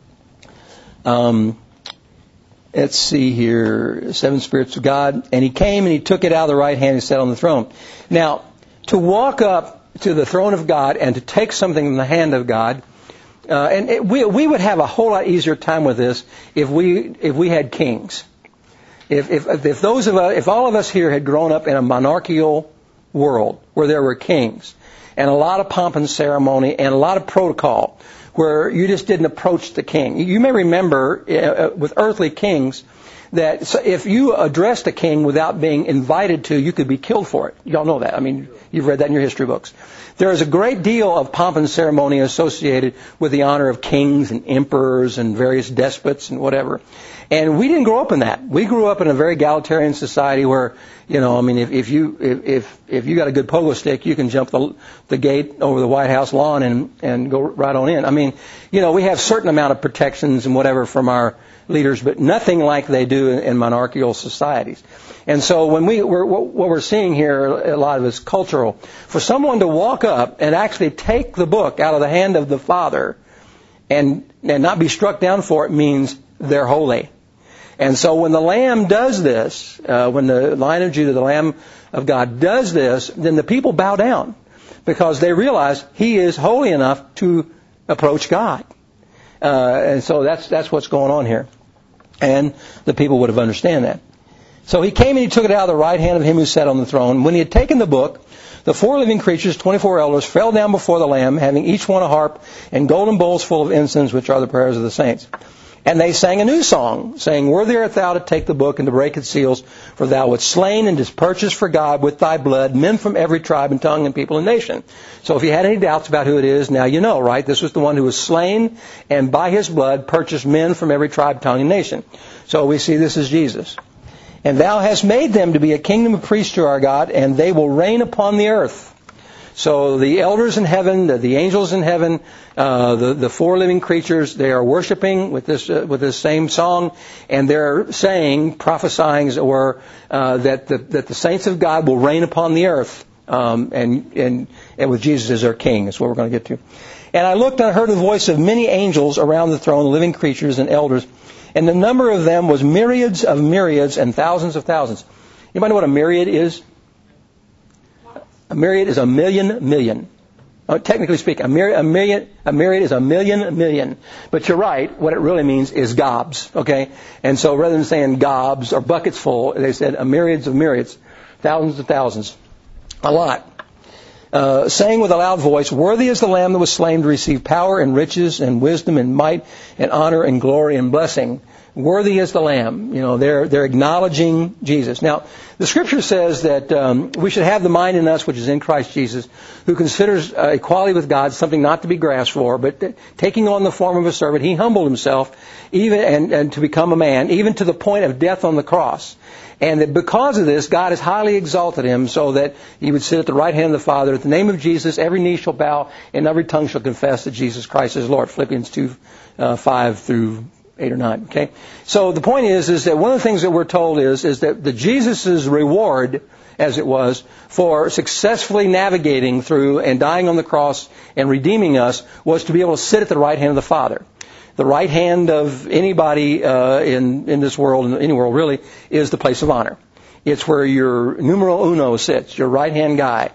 Um, let's see here. Seven spirits of God. And He came and He took it out of the right hand and sat on the throne. Now, to walk up to the throne of God and to take something from the hand of God, uh, and it, we we would have a whole lot easier time with this if we if we had kings. If if if those of us, if all of us here had grown up in a monarchical world where there were kings and a lot of pomp and ceremony and a lot of protocol, where you just didn't approach the king. You may remember uh, with earthly kings that if you addressed a king without being invited to, you could be killed for it. Y'all know that. I mean, you've read that in your history books. There is a great deal of pomp and ceremony associated with the honor of kings and emperors and various despots and whatever. And we didn't grow up in that. We grew up in a very egalitarian society where, you know, I mean, if, if you if, if if you got a good pogo stick, you can jump the the gate over the White House lawn and and go right on in. I mean, you know, we have certain amount of protections and whatever from our leaders, but nothing like they do in, in monarchical societies. And so when we we're, what we're seeing here, a lot of is cultural. For someone to walk up and actually take the book out of the hand of the Father and and not be struck down for it means they're holy. And so when the Lamb does this, uh, when the Lion of Judah, the Lamb of God, does this, then the people bow down because they realize He is holy enough to approach God. Uh, and so that's that's what's going on here. And the people would have understand that. So He came and He took it out of the right hand of Him who sat on the throne. When He had taken the book, the four living creatures, twenty-four elders, fell down before the Lamb, having each one a harp and golden bowls full of incense, which are the prayers of the saints. And they sang a new song, saying, "Worthy art thou to take the book and to break its seals, for thou wast slain and didst purchase for God with thy blood men from every tribe and tongue and people and nation." So if you had any doubts about who it is, now you know, right? This was the one who was slain and by His blood purchased men from every tribe, tongue, and nation. So we see this is Jesus. "And thou hast made them to be a kingdom of priests to our God, and they will reign upon the earth." So the elders in heaven, the, the angels in heaven, uh, the, the four living creatures, they are worshiping with this uh, with this same song, and they're saying, prophesying, as it were, uh, that the that the saints of God will reign upon the earth, um, and and and with Jesus as their King. That's what we're going to get to. And I looked and I heard the voice of many angels around the throne, living creatures and elders. And the number of them was myriads of myriads and thousands of thousands. Anybody know what a myriad is? A myriad is a million million. Uh, technically speaking, a myriad, a million, a myriad is a million million. But you're right. What it really means is gobs. Okay, and so rather than saying gobs or buckets full, they said a myriads of myriads, thousands of thousands, a lot. Uh, saying with a loud voice, "Worthy is the Lamb that was slain to receive power and riches and wisdom and might and honor and glory and blessing." Worthy is the Lamb. You know, they're they're acknowledging Jesus. Now, the Scripture says that um, we should have the mind in us which is in Christ Jesus, who considers uh, equality with God something not to be grasped for, but uh, taking on the form of a servant, he humbled himself, even and, and to become a man, even to the point of death on the cross. And that because of this, God has highly exalted him so that he would sit at the right hand of the Father. At the name of Jesus, every knee shall bow and every tongue shall confess that Jesus Christ is Lord. Philippians two, uh, five through eight or nine. Okay. So the point is, is that one of the things that we're told is, is that the Jesus' reward, as it was, for successfully navigating through and dying on the cross and redeeming us was to be able to sit at the right hand of the Father. The right hand of anybody uh, in in this world, in any world really, is the place of honor. It's where your numero uno sits, your right hand guy.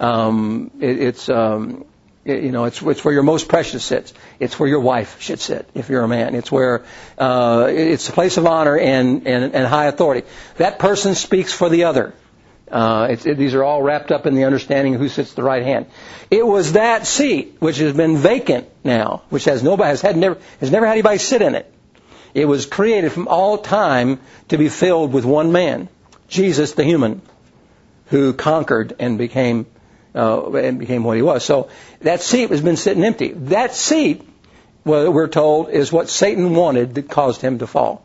Um, it, it's um, it, you know, it's it's where your most precious sits. It's where your wife should sit if you're a man. It's where uh, it's the place of honor and, and and high authority. That person speaks for the other. Uh, it's, it, these are all wrapped up in the understanding of who sits at the right hand. It was that seat which has been vacant now, which has nobody has had never has never had anybody sit in it. It was created from all time to be filled with one man, Jesus the human, who conquered and became uh, and became what he was. So that seat has been sitting empty. That seat, well, we're told, is what Satan wanted that caused him to fall.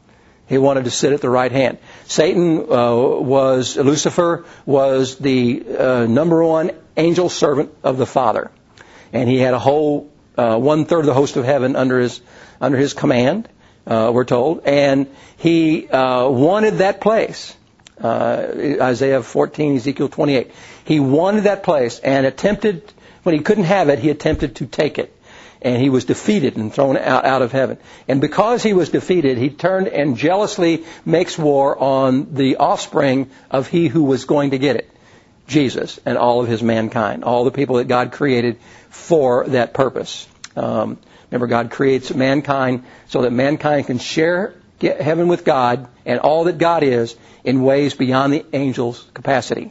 He wanted to sit at the right hand. Satan uh, was, Lucifer was the uh, number one angel servant of the Father. And he had a whole uh, one-third of the host of heaven under his under his command, uh, we're told. And he uh, wanted that place. Uh, Isaiah fourteen, Ezekiel twenty-eight. He wanted that place and attempted, when he couldn't have it, he attempted to take it. And he was defeated and thrown out, out of heaven. And because he was defeated, he turned and jealously makes war on the offspring of he who was going to get it, Jesus, and all of his mankind, all the people that God created for that purpose. Um, remember, God creates mankind so that mankind can share heaven with God and all that God is in ways beyond the angels' capacity.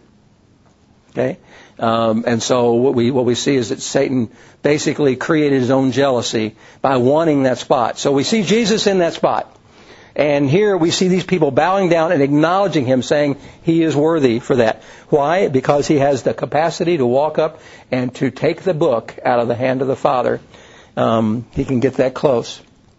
Okay? Um, and so what we what we see is that Satan basically created his own jealousy by wanting that spot. So we see Jesus in that spot. And here we see these people bowing down and acknowledging him, saying he is worthy for that. Why? Because he has the capacity to walk up and to take the book out of the hand of the Father. Um, he can get that close.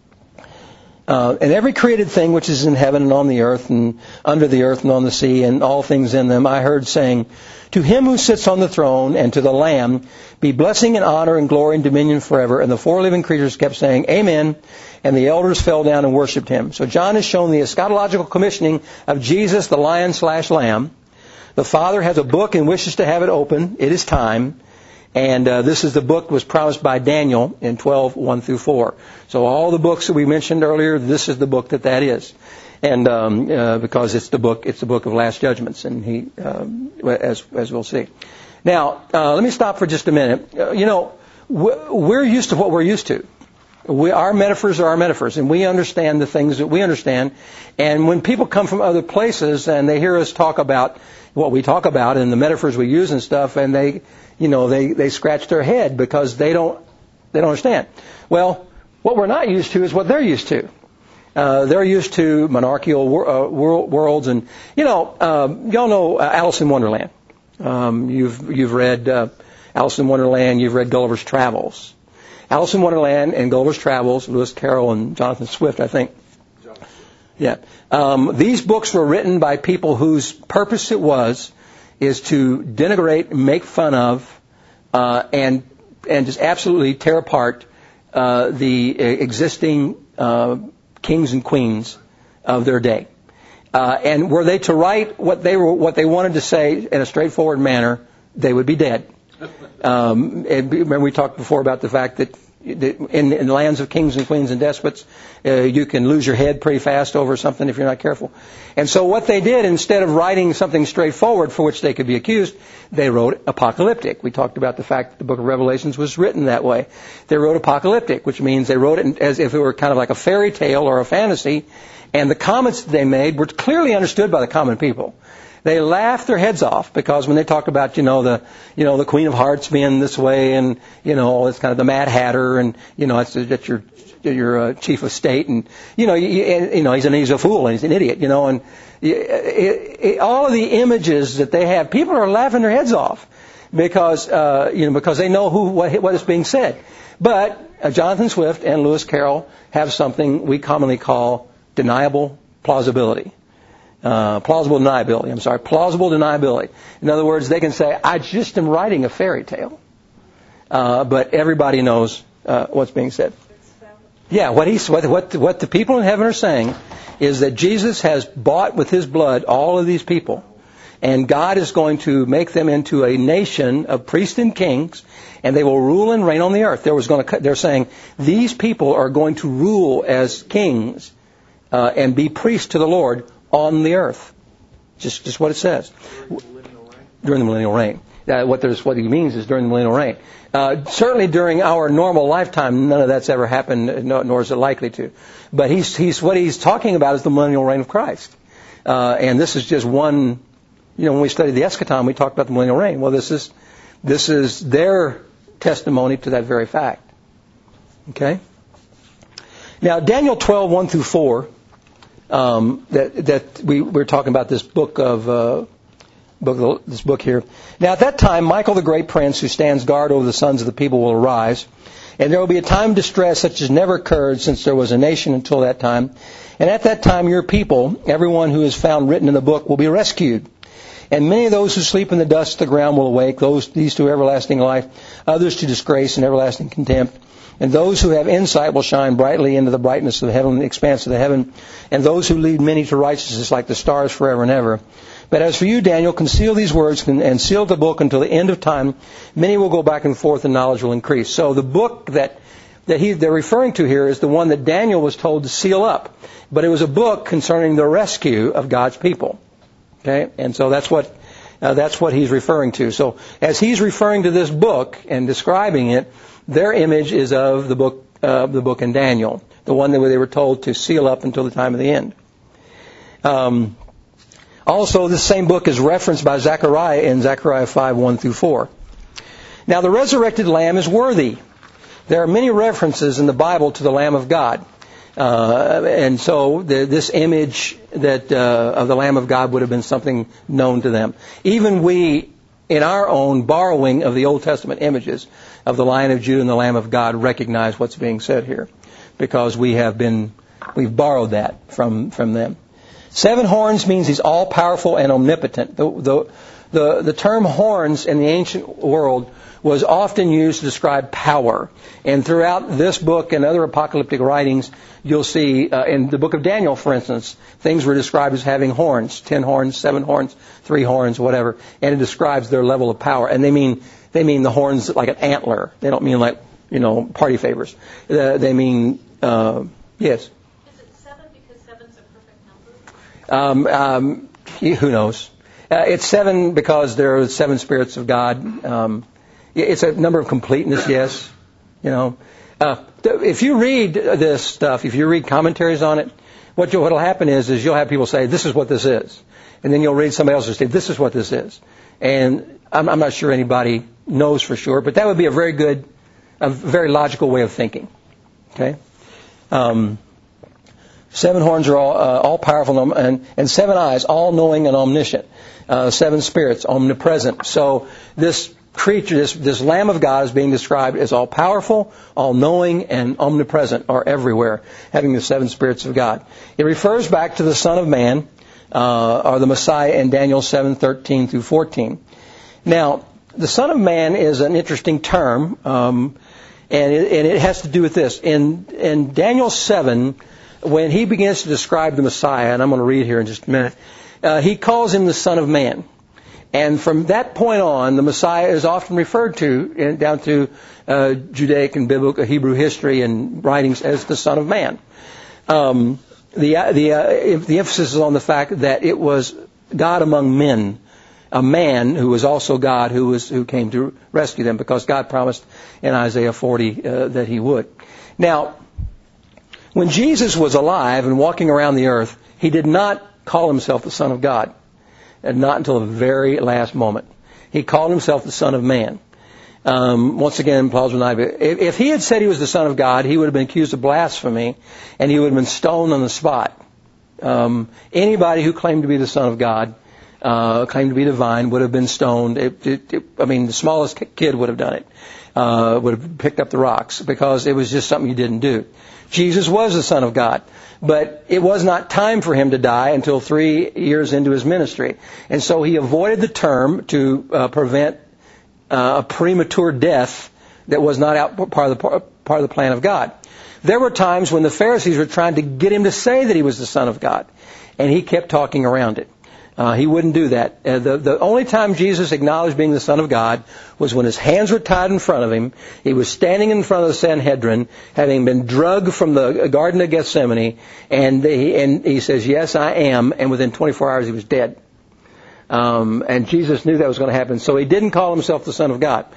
Uh, and every created thing which is in heaven and on the earth and under the earth and on the sea and all things in them, I heard saying, to him who sits on the throne and to the Lamb be blessing and honor and glory and dominion forever. And the four living creatures kept saying, Amen. And the elders fell down and worshipped him. So John has shown the eschatological commissioning of Jesus, the lion slash lamb. The Father has a book and wishes to have it open. It is time. And uh, this is the book that was promised by Daniel in twelve, one through four. So all the books that we mentioned earlier, this is the book that that is. And um, uh, because it's the book, it's the book of last judgments, and he, um, as as we'll see. Now, uh, let me stop for just a minute. Uh, you know, we're used to what we're used to. We, our metaphors are our metaphors, and we understand the things that we understand. And when people come from other places and they hear us talk about what we talk about and the metaphors we use and stuff, and they, you know, they, they scratch their head because they don't they don't understand. Well, what we're not used to is what they're used to. Uh, they're used to monarchical wor- uh, world, worlds, and you know, um, y'all know uh, Alice in Wonderland. Um, you've you've read uh, Alice in Wonderland. You've read Gulliver's Travels. Alice in Wonderland and Gulliver's Travels, Lewis Carroll and Jonathan Swift, I think. Yeah. Um, these books were written by people whose purpose it was is to denigrate, make fun of, uh, and and just absolutely tear apart uh, the existing uh, kings and queens of their day. Uh, and were they to write what they were, what they wanted to say in a straightforward manner, they would be dead. Um, and remember we talked before about the fact that in, in lands of kings and queens and despots, uh, you can lose your head pretty fast over something if you're not careful. And so what they did, instead of writing something straightforward for which they could be accused, they wrote apocalyptic. We talked about the fact that the book of Revelations was written that way. They wrote apocalyptic, which means they wrote it as if it were kind of like a fairy tale or a fantasy, and the comments that they made were clearly understood by the common people. They laughed their heads off because when they talk about, you know, the, you know, the Queen of Hearts being this way and, you know, it's kind of the Mad Hatter and, you know, it's, it's your, your uh, chief of state and, you know, you, you know, he's an, he's a fool and he's an idiot, you know, and it, it, it, all of the images that they have, people are laughing their heads off because, uh, you know, because they know who, what, what is being said. But uh, Jonathan Swift and Lewis Carroll have something we commonly call deniable plausibility. Uh, plausible deniability, I'm sorry, plausible deniability. In other words, they can say, I just am writing a fairy tale. Uh, but everybody knows uh, what's being said. Yeah, what, he's, what, what, what the people in heaven are saying is that Jesus has bought with his blood all of these people. And God is going to make them into a nation of priests and kings, and they will rule and reign on the earth. There was going to, they're saying, these people are going to rule as kings uh, and be priests to the Lord on the earth. Just just what it says. During the millennial reign. Uh, what, there's, what he means is during the millennial reign. Uh, certainly during our normal lifetime, none of that's ever happened, nor is it likely to. But he's, he's, what he's talking about is the millennial reign of Christ. Uh, and this is just one, you know, when we studied the eschaton, we talked about the millennial reign. Well, this is, this is their testimony to that very fact. Okay? Now, Daniel twelve, one through four, Um, that that we we're talking about this book of uh, book this book here. Now at that time, Michael the great prince, who stands guard over the sons of the people, will arise, and there will be a time of distress such as never occurred since there was a nation until that time. And at that time, your people, everyone who is found written in the book, will be rescued. And many of those who sleep in the dust of the ground will awake, those these to everlasting life, others to disgrace and everlasting contempt. And those who have insight will shine brightly into the brightness of the heaven, the expanse of the heaven. And those who lead many to righteousness like the stars forever and ever. But as for you, Daniel, conceal these words and seal the book until the end of time. Many will go back and forth and knowledge will increase. So the book that, that he, they're referring to here is the one that Daniel was told to seal up. But it was a book concerning the rescue of God's people. Okay? And so that's what, uh, that's what he's referring to. So as he's referring to this book and describing it, their image is of the book, uh, the book in Daniel, the one that they were told to seal up until the time of the end. Um, also, this same book is referenced by Zechariah in Zechariah five, one through four. Now, the resurrected Lamb is worthy. There are many references in the Bible to the Lamb of God. Uh, and so the, this image that uh, of the Lamb of God would have been something known to them. Even we, in our own borrowing of the Old Testament images of the Lion of Judah and the Lamb of God, recognize what's being said here, because we have been, we've borrowed that from, from them. Seven horns means he's all powerful and omnipotent. The, the, the, the term horns in the ancient world was often used to describe power. And throughout this book and other apocalyptic writings, you'll see, uh, in the book of Daniel, for instance, things were described as having horns, ten horns, seven horns, three horns, whatever. And it describes their level of power. And they mean, they mean the horns like an antler. They don't mean like, you know, party favors. Uh, they mean, uh, yes. Is it seven because seven's a perfect number? Um, um, who knows? Uh, it's seven because there are seven spirits of God. Um, It's a number of completeness, yes. You know, uh, if you read this stuff, if you read commentaries on it, what what will happen is, is you'll have people say, "This is what this is," and then you'll read somebody else and say, "This is what this is." And I'm, I'm not sure anybody knows for sure, but that would be a very good, a very logical way of thinking. Okay. Um, seven horns are all uh, all powerful, and and seven eyes, all knowing and omniscient. Uh, seven spirits, omnipresent. So this creature, this, this Lamb of God is being described as all powerful, all knowing, and omnipresent, or everywhere, having the seven spirits of God. It refers back to the Son of Man, uh, or the Messiah in Daniel seven, thirteen through fourteen. Now, the Son of Man is an interesting term, um, and, it, and it has to do with this. In, in Daniel seven, when he begins to describe the Messiah, and I'm going to read here in just a minute, uh, he calls him the Son of Man. And from that point on, the Messiah is often referred to in, down through uh, Judaic and biblical Hebrew history and writings as the Son of Man. Um, the the uh, the emphasis is on the fact that it was God among men, a man who was also God, who was who came to rescue them, because God promised in Isaiah forty uh, that He would. Now, when Jesus was alive and walking around the earth, He did not call Himself the Son of God, and not until the very last moment. He called Himself the Son of Man. Um, once again, plausible. If, if He had said He was the Son of God, He would have been accused of blasphemy, and He would have been stoned on the spot. Um, anybody who claimed to be the Son of God, uh, claimed to be divine, would have been stoned. It, it, it, I mean, the smallest kid would have done it. Uh, would have picked up the rocks, because it was just something you didn't do. Jesus was the Son of God, but it was not time for Him to die until three years into His ministry. And so He avoided the term to uh, prevent uh, a premature death that was not out part of the part of the plan of God. There were times when the Pharisees were trying to get Him to say that He was the Son of God, and He kept talking around it. Uh, he wouldn't do that. Uh, the, the only time Jesus acknowledged being the Son of God was when His hands were tied in front of Him. He was standing in front of the Sanhedrin, having been drugged from the Garden of Gethsemane, and he, and he says, "Yes, I am," and within twenty-four hours He was dead. Um, and Jesus knew that was going to happen, so He didn't call Himself the Son of God.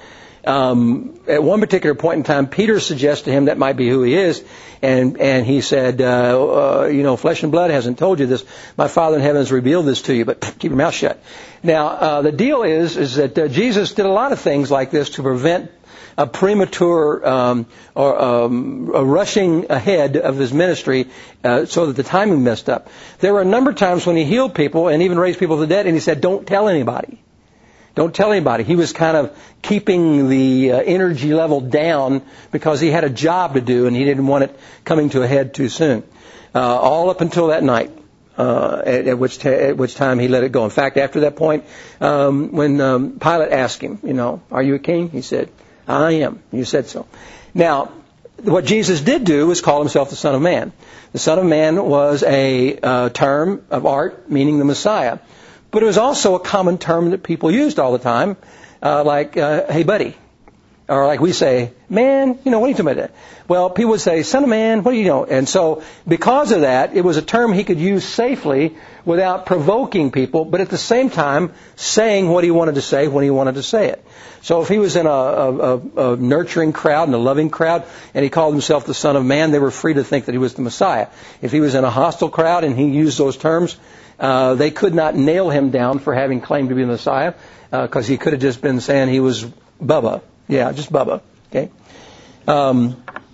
Um, at one particular point in time, Peter suggests to Him that might be who He is, and and he said, uh, uh, you know, flesh and blood hasn't told you this. My Father in heaven has revealed this to you, but keep your mouth shut. Now, uh, the deal is is that uh, Jesus did a lot of things like this to prevent a premature um, or um, a rushing ahead of His ministry, uh, so that the timing messed up. There were a number of times when He healed people and even raised people to the dead, and He said, "Don't tell anybody. Don't tell anybody." He was kind of keeping the uh, energy level down because He had a job to do, and He didn't want it coming to a head too soon. Uh, all up until that night, uh, at, at, which ta- at which time He let it go. In fact, after that point, um, when um, Pilate asked Him, you know, "Are you a king?" He said, "I am. You said so." Now, what Jesus did do was call Himself the Son of Man. The Son of Man was a uh, term of art, meaning the Messiah. But it was also a common term that people used all the time, uh, like, uh, "Hey, buddy." Or like we say, "Man, you know, what are you talking about?" Well, people would say, "Son of man, what do you know?" And so because of that, it was a term He could use safely without provoking people, but at the same time saying what He wanted to say when He wanted to say it. So if He was in a, a, a nurturing crowd and a loving crowd, and He called Himself the Son of Man, they were free to think that He was the Messiah. If He was in a hostile crowd and He used those terms, Uh, they could not nail Him down for having claimed to be the Messiah, because uh, He could have just been saying He was Bubba. Yeah, just Bubba. Okay. Um,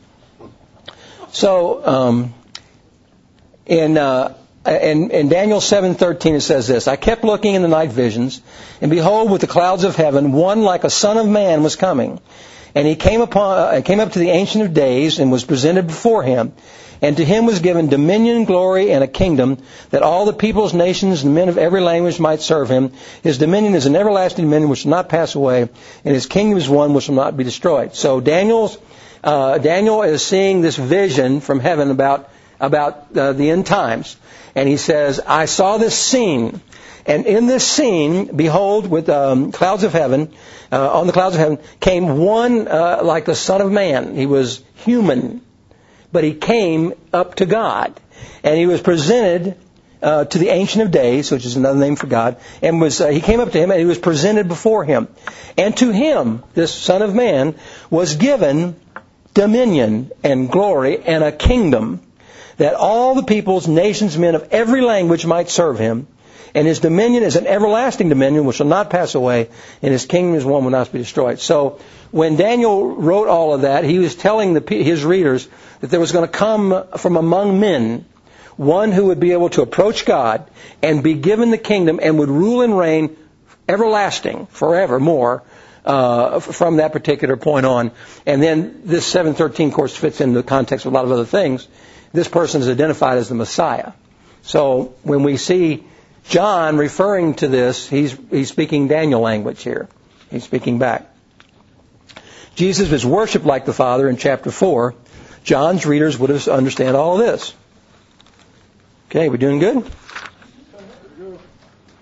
so um, in, uh, in in Daniel seven thirteen it says this: "I kept looking in the night visions, and behold, with the clouds of heaven, one like a son of man was coming, and he came upon uh, came up to the Ancient of Days and was presented before Him." And to Him was given dominion, glory, and a kingdom, that all the peoples, nations, and men of every language might serve Him. His dominion is an everlasting dominion which will not pass away, and His kingdom is one which will not be destroyed. So Daniel's, uh, Daniel is seeing this vision from heaven about about uh, the end times, and he says, "I saw this scene, and in this scene, behold, with um, clouds of heaven, uh, on the clouds of heaven came one uh, like the Son of Man." He was human, but He came up to God, and He was presented uh, to the Ancient of Days, which is another name for God, and was uh, He came up to Him, and He was presented before Him. And to Him, this Son of Man, was given dominion and glory and a kingdom, that all the peoples, nations, men of every language might serve Him. And His dominion is an everlasting dominion which will not pass away, and His kingdom is one which will not be destroyed. So when Daniel wrote all of that, he was telling the, his readers that there was going to come from among men one who would be able to approach God and be given the kingdom and would rule and reign everlasting, forevermore, uh, from that particular point on. And then this seven thirteen, of course, fits into the context of a lot of other things. This person is identified as the Messiah. So when we see John referring to this, he's he's speaking Daniel language here. He's speaking back. Jesus was worshipped like the Father in chapter four. John's readers would have understand all of this. Okay, we doing good?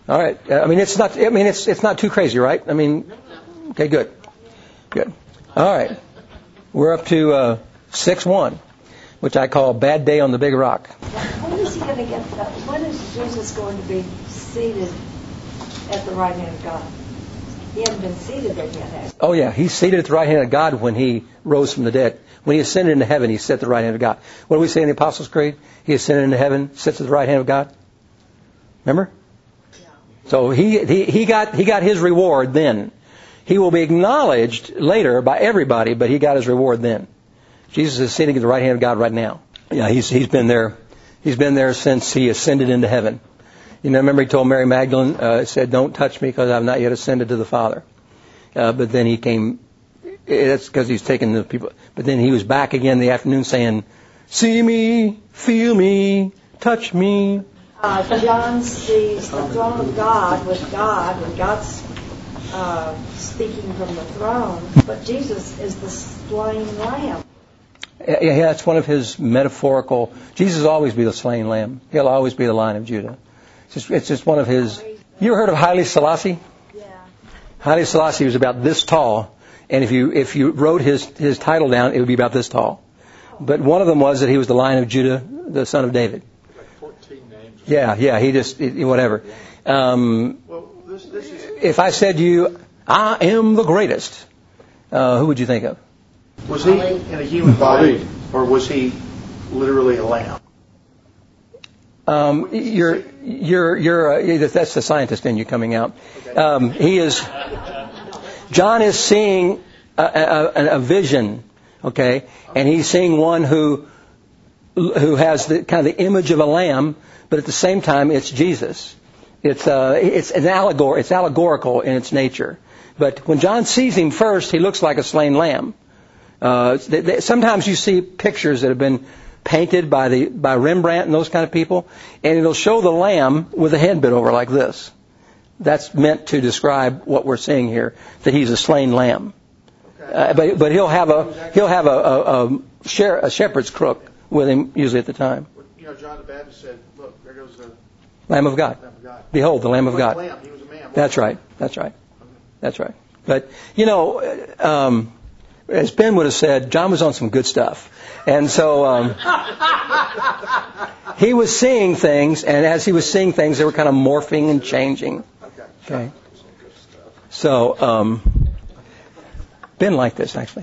All right. Uh, I mean, it's not. I mean, it's it's not too crazy, right? I mean, okay, good, good. All right. We're up to uh, six one, which I call bad day on the big rock. When is he going to get? Uh, when is Jesus going to be seated at the right hand of God? He hasn't been seated there yet, has he? Oh yeah, he's seated at the right hand of God when he rose from the dead. When he ascended into heaven, he sat at the right hand of God. What do we say in the Apostles' Creed? He ascended into heaven, sits at the right hand of God. Remember? So he, he he got he got his reward then. He will be acknowledged later by everybody, but he got his reward then. Jesus is sitting at the right hand of God right now. Yeah, he's he's been there. He's been there since he ascended into heaven. You know, remember he told Mary Magdalene, uh, said, "Don't touch me because I've not yet ascended to the Father." Uh, but then he came. That's because he's taken the people. But then he was back again in the afternoon saying, "See me, feel me, touch me." Uh, John sees the throne of God with God, when God's uh, speaking from the throne, but Jesus is the slain lamb. Yeah, yeah, that's one of his metaphorical. Jesus will always be the slain lamb. He'll always be the Lion of Judah. It's just, it's just one of his. You ever heard of Haile Selassie? Yeah. Haile Selassie was about this tall, and if you if you wrote his his title down, it would be about this tall. But one of them was that he was the Lion of Judah, the son of David. Yeah, yeah, he just, he, whatever. Um, Well, this, this is... if I said to you, I am the greatest, uh, who would you think of? Was he in a human body, or was he literally a lamb? Um, you're, you're, you're, uh, that's the scientist in you coming out. Um, he is, John is seeing a, a, a vision, okay, and he's seeing one who, who has the kind of the image of a lamb, but at the same time, it's Jesus. It's uh, it's an allegor. It's allegorical in its nature. But when John sees him first, he looks like a slain lamb. Uh, they, they, sometimes you see pictures that have been painted by the by Rembrandt and those kind of people, and it'll show the lamb with the head bit over like this. That's meant to describe what we're seeing here, that he's a slain lamb. Uh, but but he'll have a he'll have a a, a, share, a shepherd's crook with him usually at the time. You know, John the Baptist said, "Look, there goes the Lamb of God. Lamb of God. Behold, the Lamb of God." Lamb. He was a man. That's right. That's right. That's right. But, you know, um, as Ben would have said, John was on some good stuff. And so um, he was seeing things, and as he was seeing things, they were kind of morphing and changing. Okay. So um, Ben liked this, actually.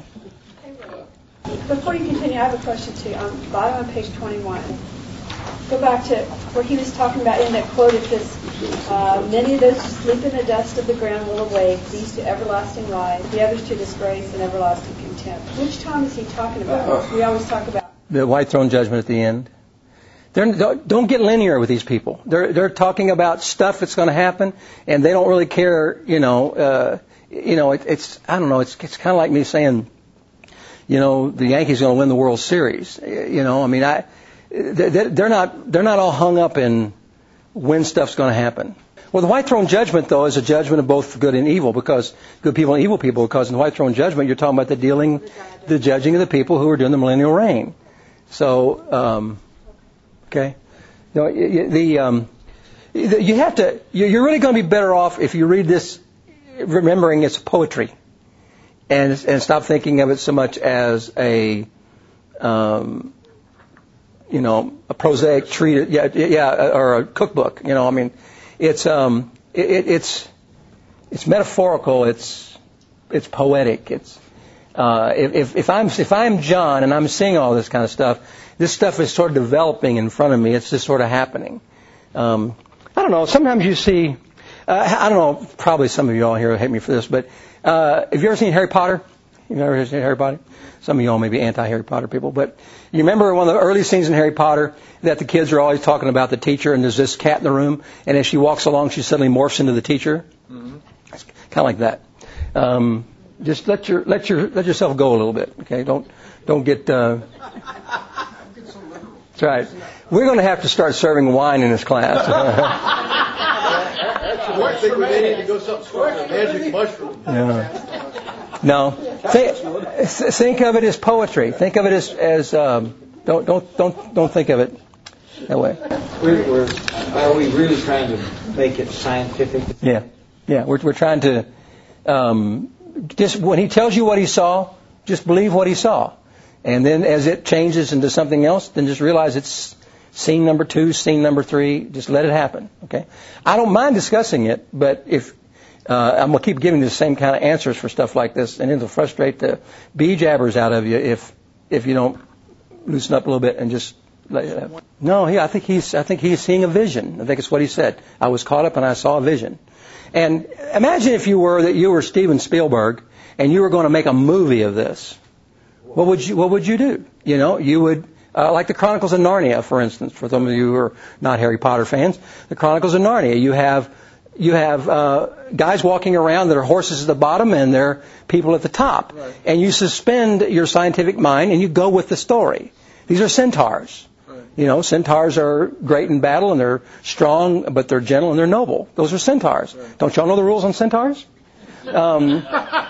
Before you continue, I have a question too. On the bottom of page twenty-one, go back to where he was talking about in that quote. It says, uh, "Many of those who sleep in the dust of the ground will awake, these to everlasting life, the others to disgrace and everlasting contempt." Which time is he talking about? We always talk about the white throne judgment at the end. They're, don't, don't get linear with these people. They're they're talking about stuff that's going to happen, and they don't really care. You know, uh, you know, it, it's I don't know. It's it's kind of like me saying, you know, the Yankees are going to win the World Series. You know, I mean, I they're not they're not all hung up in when stuff's going to happen. Well, the white throne judgment, though, is a judgment of both good and evil, because good people and evil people. Because in the white throne judgment, you're talking about the dealing, the judging of the people who are doing the millennial reign. So, um, okay, you know, the um, you have to. You're really going to be better off if you read this, remembering it's poetry. And, and stop thinking of it so much as a, um, you know, a prosaic treatise, yeah, yeah, or a cookbook. You know, I mean, it's um, it, it's it's metaphorical. It's it's poetic. It's uh, if if I'm if I'm John and I'm seeing all this kind of stuff, this stuff is sort of developing in front of me. It's just sort of happening. Um, I don't know. Sometimes you see. Uh, I don't know. Probably some of you all here will hate me for this, but. Uh, have you ever seen Harry Potter? You've ever seen Harry Potter? Some of you all may be anti-Harry Potter people, but you remember one of the early scenes in Harry Potter that the kids are always talking about the teacher, and there's this cat in the room, and as she walks along, she suddenly morphs into the teacher. Mm-hmm. It's kind of like that. Um, just let your let your let yourself go a little bit, okay? Don't don't get. Uh... That's right. We're going to have to start serving wine in this class. I think we may need to go something stronger. Magic mushroom. Yeah. No. Think, think of it as poetry. Think of it as as um, don't don't don't don't think of it that way. We're, we're, are we really trying to make it scientific. Yeah, yeah. We're we're trying to um, just when he tells you what he saw, just believe what he saw, and then as it changes into something else, then just realize it's scene number two, scene number three. Just let it happen. Okay. I don't mind discussing it, but if uh, I'm gonna keep giving you the same kind of answers for stuff like this, and it'll frustrate the bee jabbers out of you if if you don't loosen up a little bit and just let it happen. No, yeah, I think he's I think he's seeing a vision. I think it's what he said. I was caught up and I saw a vision. And imagine if you were that you were Steven Spielberg and you were going to make a movie of this. What would you What would you do? You know, you would uh, like the Chronicles of Narnia, for instance. For some of you who are not Harry Potter fans, the Chronicles of Narnia. You have you have uh, guys walking around that are horses at the bottom and they're people at the top, right. And you suspend your scientific mind and you go with the story. These are centaurs. You know, centaurs are great in battle and they're strong, but they're gentle and they're noble. Those are centaurs. Right. Don't y'all know the rules on centaurs? Um,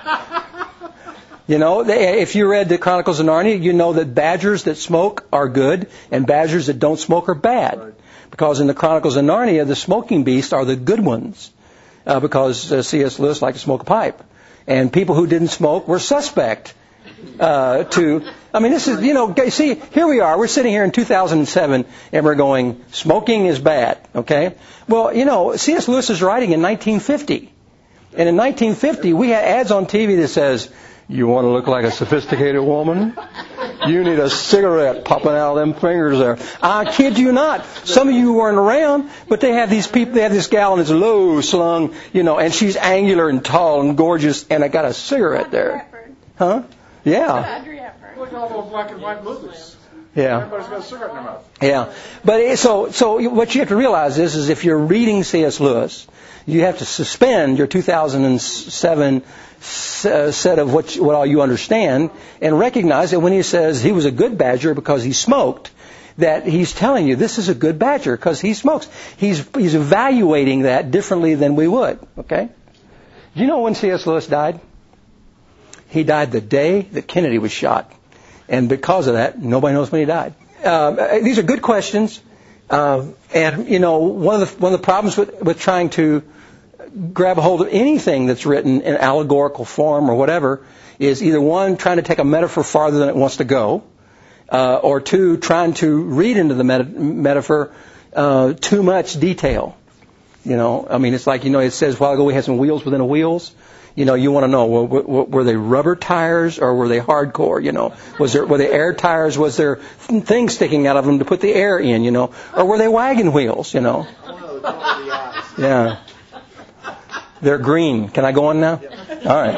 you know, they, if you read the Chronicles of Narnia, you know that badgers that smoke are good and badgers that don't smoke are bad. Right. Because in the Chronicles of Narnia, the smoking beasts are the good ones. Uh, because uh, C S Lewis liked to smoke a pipe. And people who didn't smoke were suspect. Uh, to, I mean, this is, you know, see, here we are. We're sitting here in two thousand seven, and we're going, smoking is bad, okay? Well, you know, C S Lewis is writing in nineteen fifty. And in nineteen fifty, we had ads on T V that says, you want to look like a sophisticated woman? You need a cigarette popping out of them fingers there. I kid you not. Some of you weren't around, but they have these people, they have this gal and it's low slung, you know, and she's angular and tall and gorgeous, and I got a cigarette there. Huh? Yeah. Look at all those black and white movies. Yeah. Everybody's got a cigarette in their mouth. Yeah. But it, so, so what you have to realize is, is if you're reading C S Lewis, you have to suspend your two thousand seven uh, set of what, what all you understand and recognize that when he says he was a good badger because he smoked, that he's telling you this is a good badger because he smokes. He's, he's evaluating that differently than we would. Okay? Do you know when C S Lewis died? He died the day that Kennedy was shot. And because of that, nobody knows when he died. Uh, these are good questions. Uh, and, you know, one of the one of the problems with, with trying to grab a hold of anything that's written in allegorical form or whatever is either, one, trying to take a metaphor farther than it wants to go, uh, or two, trying to read into the meta- metaphor uh, too much detail. You know, I mean, it's like, you know, it says a while ago we had some wheels within a wheels. You know, you want to know, were, were they rubber tires or were they hardcore? You know, was there, were they air tires? Was there things sticking out of them to put the air in, you know? Or were they wagon wheels, you know? Yeah. They're green. Can I go on now? All right.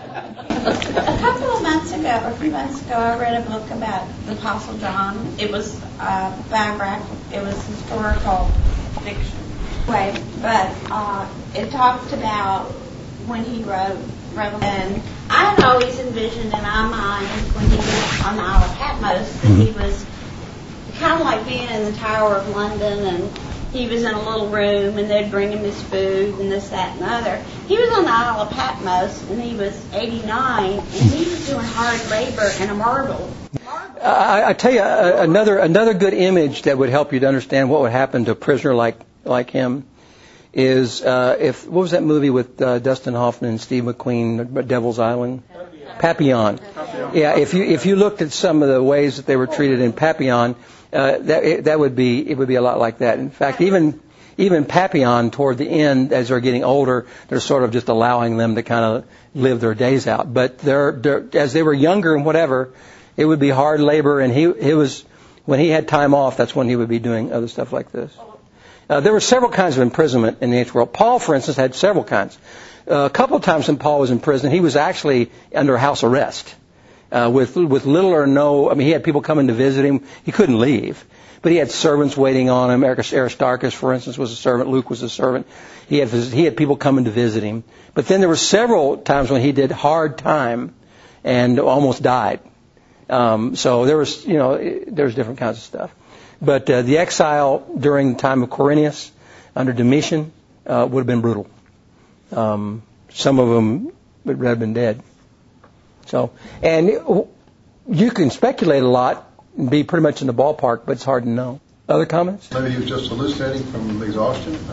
A couple of months ago, or a few months ago, I read a book about the Apostle John. It was uh, biographical. It was historical fiction. Anyway, but uh, it talked about when he wrote Revelation. I had always envisioned in my mind when he was on the Isle of Patmos that he was kind of like being in the Tower of London, and he was in a little room and they'd bring him his food and this, that, and the other. He was on the Isle of Patmos and he was eighty-nine and he was doing hard labor in a marble. I, I tell you, uh, another another good image that would help you to understand what would happen to a prisoner like like him is uh, if what was that movie with uh, Dustin Hoffman and Steve McQueen, Devil's Island? Papillon. Papillon. Yeah, if you if you looked at some of the ways that they were treated in Papillon, uh, that that would be it would be a lot like that. In fact, even even Papillon toward the end, as they're getting older, they're sort of just allowing them to kind of live their days out. But they're, they're as they were younger and whatever, it would be hard labor, and he he was when he had time off, that's when he would be doing other stuff like this. Uh, there were several kinds of imprisonment in the ancient world. Paul, for instance, had several kinds. Uh, a couple of times when Paul was in prison, he was actually under house arrest uh, with with little or no. I mean, he had people coming to visit him. He couldn't leave, but he had servants waiting on him. Aristarchus, for instance, was a servant. Luke was a servant. He had he had people coming to visit him. But then there were several times when he did hard time and almost died. Um, so there was, you know, there's different kinds of stuff. But uh, the exile during the time of Quirinius under Domitian uh, would have been brutal. Um, some of them would have been dead. So, and you can speculate a lot and be pretty much in the ballpark, but it's hard to know. Other comments? Maybe he was just hallucinating from exhaustion. I mean,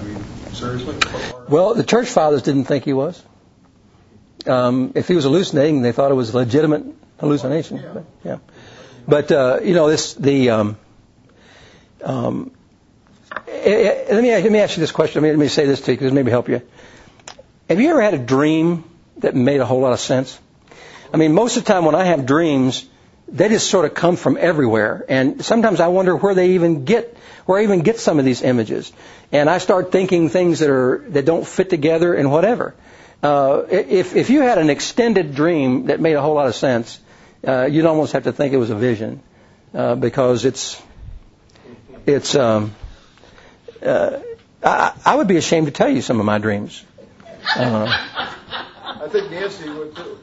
Seriously? Well, the church fathers didn't think he was. Um, if he was hallucinating, they thought it was a legitimate hallucination. Yeah. But, yeah. But uh, you know, this the. Um, um, let me let me ask you this question. Let me, let me say this to you because it maybe help you. Have you ever had a dream that made a whole lot of sense? I mean, most of the time when I have dreams, they just sort of come from everywhere, and sometimes I wonder where they even get where I even get some of these images, and I start thinking things that are that don't fit together and whatever. Uh, if if you had an extended dream that made a whole lot of sense, uh, you'd almost have to think it was a vision, uh, because it's it's. Um, uh, I, I would be ashamed to tell you some of my dreams. Uh, I think Nancy would too.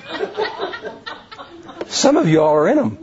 Some of you all are in them,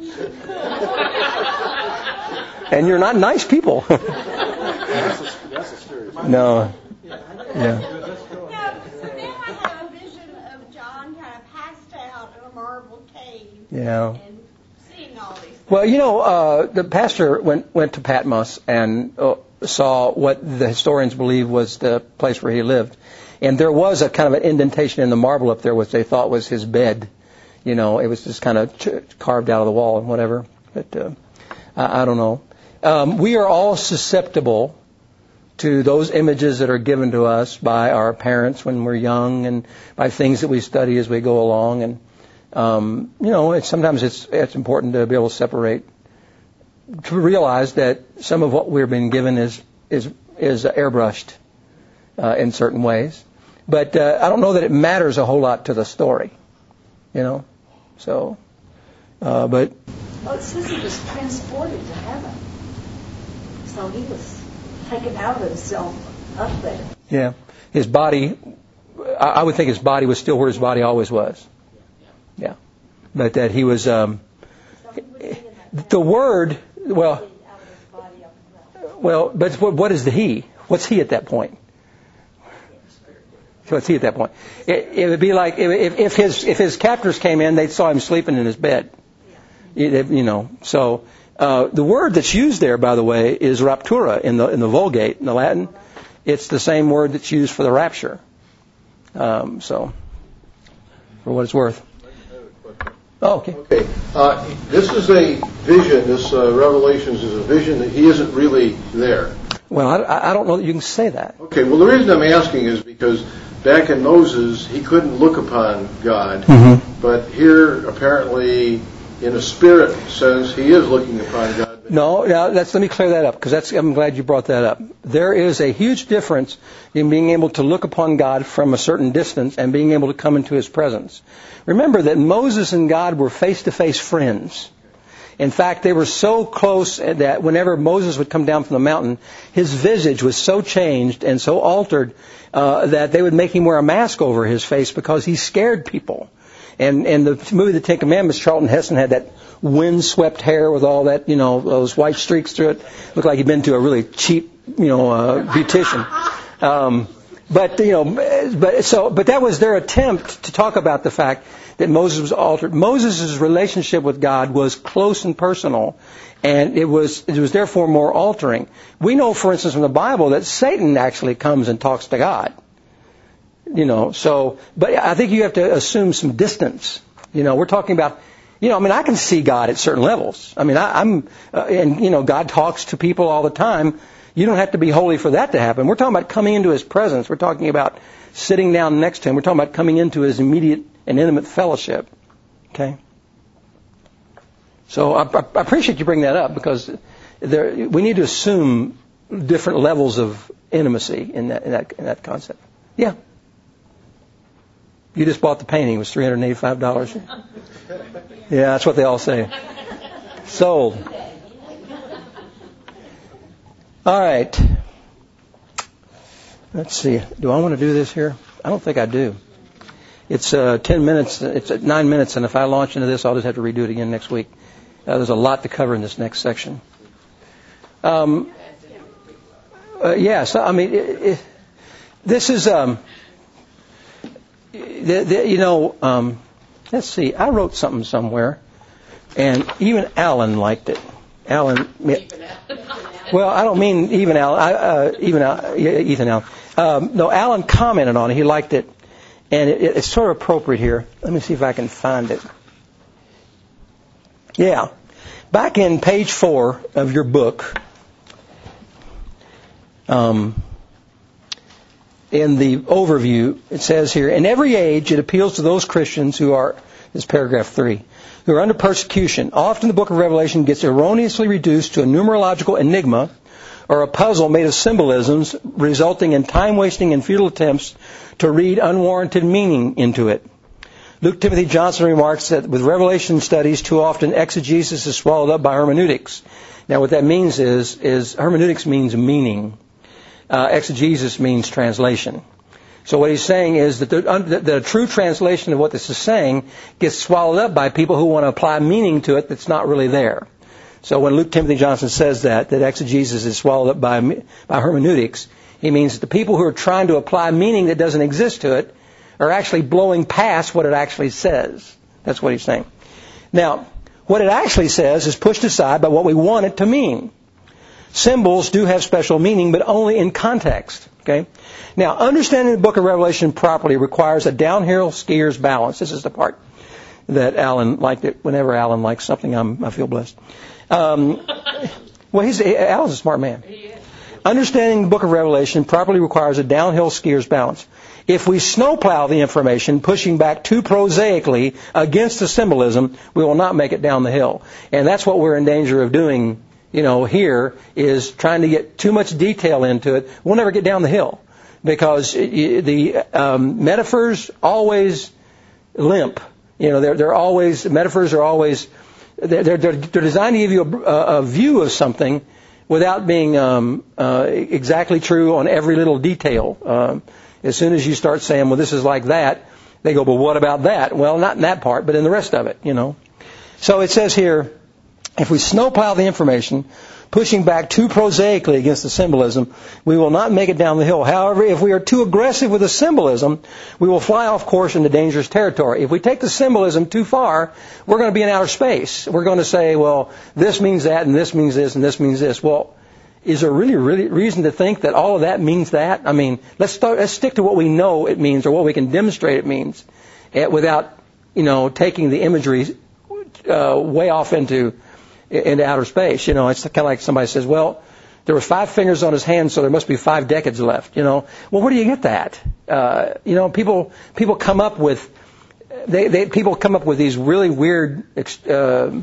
and you're not nice people. That's a, that's a serious. No. Yeah. Yeah, so now I have a vision of John kind of passed out in a marble cave. Yeah. And seeing all these things. Well, you know, uh, the pastor went went to Patmos and uh, saw what the historians believe was the place where he lived, and there was a kind of an indentation in the marble up there, which they thought was his bed. You know, it was just kind of ch- carved out of the wall and whatever. But uh, I, I don't know. Um, we are all susceptible to those images that are given to us by our parents when we're young, and by things that we study as we go along. And um, you know, it's, sometimes it's it's important to be able to separate, to realize that some of what we're being given is is is airbrushed uh, in certain ways. But uh, I don't know that it matters a whole lot to the story. You know. So, uh, but... Well, it says he was transported to heaven. So he was taken out of himself up there. Yeah. His body, I, I would think his body was still where his body always was. Yeah. But that he was... Um, the word, well... Well, but what, what is the he? What's he at that point? So what's he at that point? It, it would be like if, if his if his captors came in, they saw him sleeping in his bed. You, you know. So uh, the word that's used there, by the way, is raptura in the in the Vulgate in the Latin. It's the same word that's used for the rapture. Um, so, for what it's worth. Oh, okay. Okay. Uh, this is a vision. This uh, Revelations is a vision that he isn't really there. Well, I, I don't know that you can say that. Okay. Well, the reason I'm asking is because back in Moses, he couldn't look upon God, Mm-hmm. but here apparently, in a spirit sense, he is looking upon God. No, now let's let me clear that up, because that's I'm glad you brought that up. There is a huge difference in being able to look upon God from a certain distance and being able to come into His presence. Remember that Moses and God were face-to-face friends. In fact, they were so close that whenever Moses would come down from the mountain, his visage was so changed and so altered uh, that they would make him wear a mask over his face because he scared people. And and the movie The Ten Commandments, Charlton Heston had that wind-swept hair with all that, you know, those white streaks through it. Looked like he'd been to a really cheap, you know, uh, beautician. Um, but you know, but so but that was their attempt to talk about the fact that Moses was altered. Moses' relationship with God was close and personal, and it was it was therefore more altering. We know, for instance, from the Bible that Satan actually comes and talks to God. You know, so, but I think you have to assume some distance. You know, we're talking about, you know, I mean, I can see God at certain levels. I mean, I, I'm, uh, and, you know, God talks to people all the time. You don't have to be holy for that to happen. We're talking about coming into His presence. We're talking about sitting down next to Him. We're talking about coming into His immediate and intimate fellowship. Okay? So I, I appreciate you bringing that up, because there, we need to assume different levels of intimacy in that, in that, in that concept. Yeah. You just bought the painting. It was three hundred eighty-five dollars. Yeah, that's what they all say. Sold. All right. Let's see. Do I want to do this here? I don't think I do. It's uh, ten minutes. It's at nine minutes, and if I launch into this, I'll just have to redo it again next week. Uh, there's a lot to cover in this next section. Um, uh, yes, yeah, so, I mean, it, it, this is... Um, The, the, you know, um, let's see. I wrote something somewhere, and even Alan liked it. Alan, well, I don't mean even Alan. I, uh, even Al, Ethan Allen. Um, no, Alan commented on it. He liked it. And it, it's sort of appropriate here. Let me see if I can find it. Yeah. Back in page four of your book, um, in the overview, it says here, in every age it appeals to those Christians who are, this is paragraph three, who are under persecution. Often the book of Revelation gets erroneously reduced to a numerological enigma or a puzzle made of symbolisms, resulting in time-wasting and futile attempts to read unwarranted meaning into it. Luke Timothy Johnson remarks that with Revelation studies, too often exegesis is swallowed up by hermeneutics. Now what that means is, is hermeneutics means meaning. Uh, exegesis means translation. So what he's saying is that the, the, the true translation of what this is saying gets swallowed up by people who want to apply meaning to it that's not really there. So when Luke Timothy Johnson says that, that exegesis is swallowed up by, by hermeneutics, he means that the people who are trying to apply meaning that doesn't exist to it are actually blowing past what it actually says. That's what he's saying. Now, what it actually says is pushed aside by what we want it to mean. Symbols do have special meaning, but only in context. Okay? Now, understanding the book of Revelation properly requires a downhill skier's balance. This is the part that Alan liked it. Whenever Alan likes something, I'm, I feel blessed. Um, well, he's Alan's a smart man. Understanding the book of Revelation properly requires a downhill skier's balance. If we snowplow the information, pushing back too prosaically against the symbolism, we will not make it down the hill. And that's what we're in danger of doing, you know, here, is trying to get too much detail into it. We'll never get down the hill because the um, metaphors always limp. You know, they're, they're always, metaphors are always, they're, they're, they're designed to give you a, a view of something without being um, uh, exactly true on every little detail. Um, as soon as you start saying, well, this is like that, they go, well, what about that? Well, not in that part, but in the rest of it, you know. So it says here, if we snowplow the information, pushing back too prosaically against the symbolism, we will not make it down the hill. However, if we are too aggressive with the symbolism, we will fly off course into dangerous territory. If we take the symbolism too far, we're going to be in outer space. We're going to say, well, this means that, and this means this, and this means this. Well, is there really, really reason to think that all of that means that? I mean, let's start, let's stick to what we know it means or what we can demonstrate it means, without, you know, taking the imagery uh, way off into into outer space. You know, it's kind of like somebody says, well, there were five fingers on his hand, so there must be five decades left. You know, well, where do you get that? Uh, you know, people people come up with they, they people come up with these really weird uh,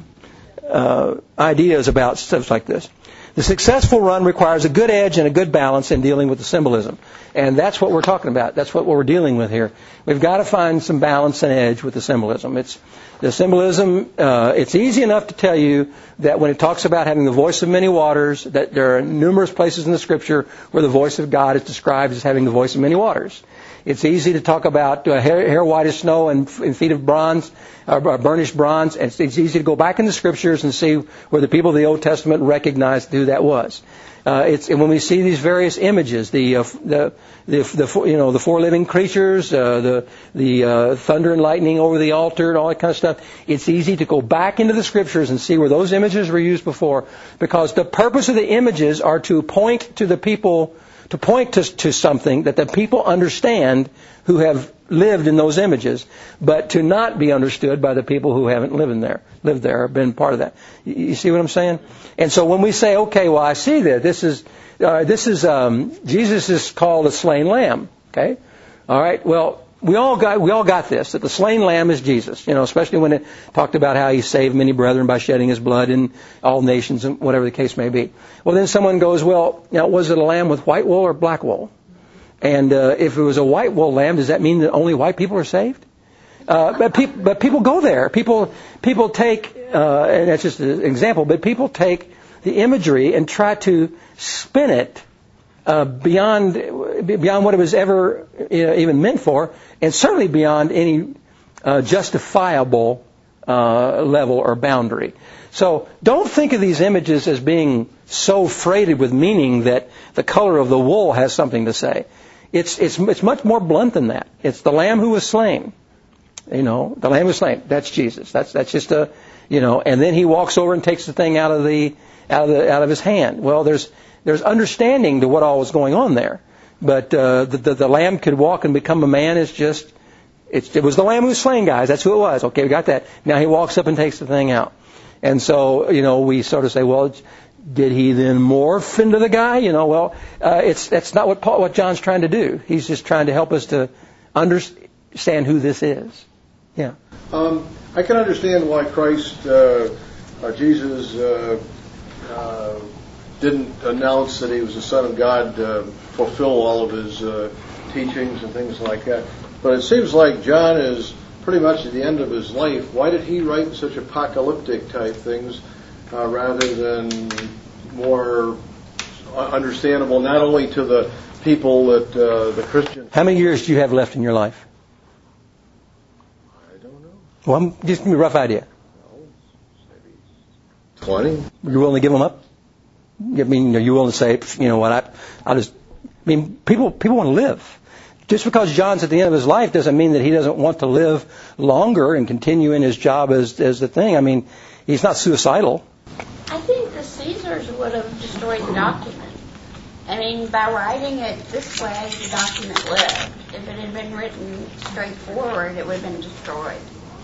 uh, ideas about stuff like this. The successful run requires a good edge and a good balance in dealing with the symbolism. And that's what we're talking about. That's what we're dealing with here. We've got to find some balance and edge with the symbolism. It's the symbolism, uh, it's easy enough to tell you that when it talks about having the voice of many waters, that there are numerous places in the Scripture where the voice of God is described as having the voice of many waters. It's easy to talk about uh, hair, hair white as snow and, and feet of bronze, uh, burnished bronze. It's, it's easy to go back in the Scriptures and see where the people of the Old Testament recognized who that was. Uh, it's and when we see these various images, the uh, the, the the you know the four living creatures, uh, the the uh, thunder and lightning over the altar, and all that kind of stuff. It's easy to go back into the Scriptures and see where those images were used before, because the purpose of the images are to point to the people. To point to, to something that the people understand who have lived in those images, but to not be understood by the people who haven't lived in there, lived there, or been part of that. You, you see what I'm saying? And so when we say, okay, well, I see that this is uh, this is um, Jesus is called a slain lamb. Okay, all right. Well, we all got we all got this, that the slain lamb is Jesus. You know, especially when it talked about how he saved many brethren by shedding his blood in all nations, and whatever the case may be. Well, then someone goes, well, now was it a lamb with white wool or black wool? And uh, if it was a white wool lamb, does that mean that only white people are saved? Uh, but, pe- but people go there. People people take, uh, and that's just an example, but people take the imagery and try to spin it uh, beyond beyond what it was ever you know, even meant for, and certainly beyond any uh, justifiable uh, level or boundary. So don't think of these images as being so freighted with meaning that the color of the wool has something to say. It's it's it's much more blunt than that. It's the Lamb who was slain. You know, the Lamb was slain. That's Jesus. That's that's just a you know. And then he walks over and takes the thing out of the out of the out of his hand. Well, there's there's understanding to what all was going on there. But uh, the, the the lamb could walk and become a man is just it's, it was the lamb who was slain, guys. That's who it was. Okay, we got that. Now he walks up and takes the thing out. And so, you know, we sort of say, well, did he then morph into the guy? You know, well, uh, it's that's not what Paul, what John's trying to do. He's just trying to help us to understand who this is. Yeah. Um, I can understand why Christ, uh, uh, Jesus, uh, uh, didn't announce that he was the Son of God, uh, fulfill all of his uh, teachings and things like that. But it seems like John is pretty much at the end of his life. Why did he write such apocalyptic type things uh, rather than more understandable not only to the people that uh, the Christians... How many years do you have left in your life? I don't know. Well, I'm, just give me a rough idea. No, maybe twenty. You're willing to give them up? I mean, are you willing to say, you know what, I, I just... I mean, people people want to live. Just because John's at the end of his life doesn't mean that he doesn't want to live longer and continue in his job as as the thing. I mean, he's not suicidal. I think the Caesars would have destroyed the document. I mean, by writing it this way, the document lived. If it had been written straightforward, it would have been destroyed.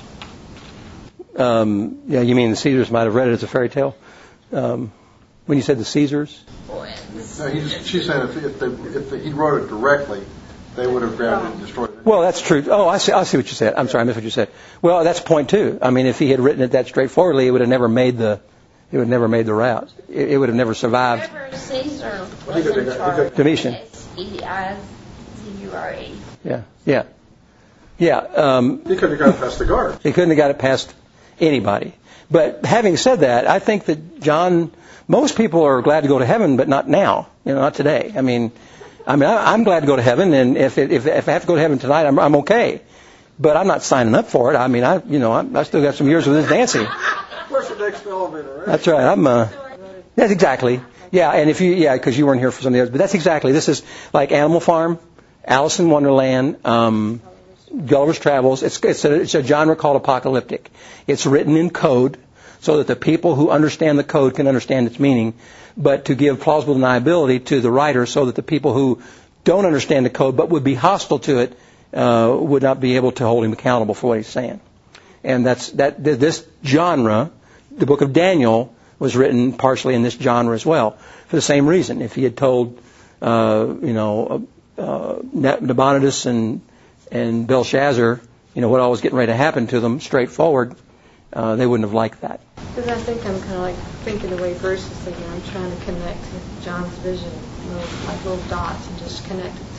Um, yeah, you mean the Caesars might have read it as a fairy tale? Um, when you said the Caesars? Boy, No, he's, she's saying if, if, the, if the, he wrote it directly, they would have grabbed it and destroyed it. Well, that's true. Oh, I see. I see what you said. I'm sorry, I missed what you said. Well, that's point two. I mean, if he had written it that straightforwardly, it would have never made the, it would have never made the route. It, it would have never survived. whoever Caesar was in charge, Domitian. S E I Z U R E. Yeah, yeah, yeah. Um, He couldn't have got it past the guard. he couldn't have got it past anybody. But having said that, I think that John, most people are glad to go to heaven, but not now. You know, not today. I mean. I mean, I, I'm glad to go to heaven, and if it, if, if I have to go to heaven tonight, I'm, I'm okay. But I'm not signing up for it. I mean, I you know, I, I still got some years with this dancing. Where's the next elevator, right? That's right. I'm. Uh, that's exactly. Yeah, and if you, yeah, because you weren't here for some of the others, but that's exactly. This is like Animal Farm, Alice in Wonderland, um, Gulliver's Travels. It's it's a, it's a genre called apocalyptic. It's written in code so that the people who understand the code can understand its meaning, but to give plausible deniability to the writer so that the people who don't understand the code but would be hostile to it uh, would not be able to hold him accountable for what he's saying. And that's that. This genre, the book of Daniel, was written partially in this genre as well for the same reason. If he had told, uh, you know, uh, Nabonidus and and Belshazzar, you know, what all was getting ready to happen to them straightforward, uh, they wouldn't have liked that. Because I think I'm kind of like thinking the way Bruce is thinking. I'm trying to connect to John's vision, little, like little dots, and just connect it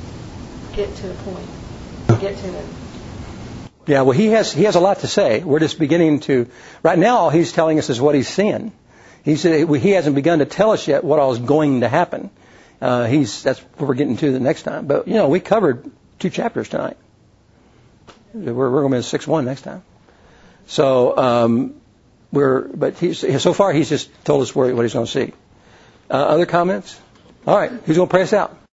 to get to the point, get to it. Yeah, well, he has he has a lot to say. We're just beginning to. Right now, all he's telling us is what he's seeing. He said he hasn't begun to tell us yet what all is going to happen. Uh, he's that's what we're getting to the next time. But you know, we covered two chapters tonight. We're we're going to be in six one next time. So um, we're but he's so far he's just told us where, what he's going to see. Uh, other comments? All right, who's going to pray us out?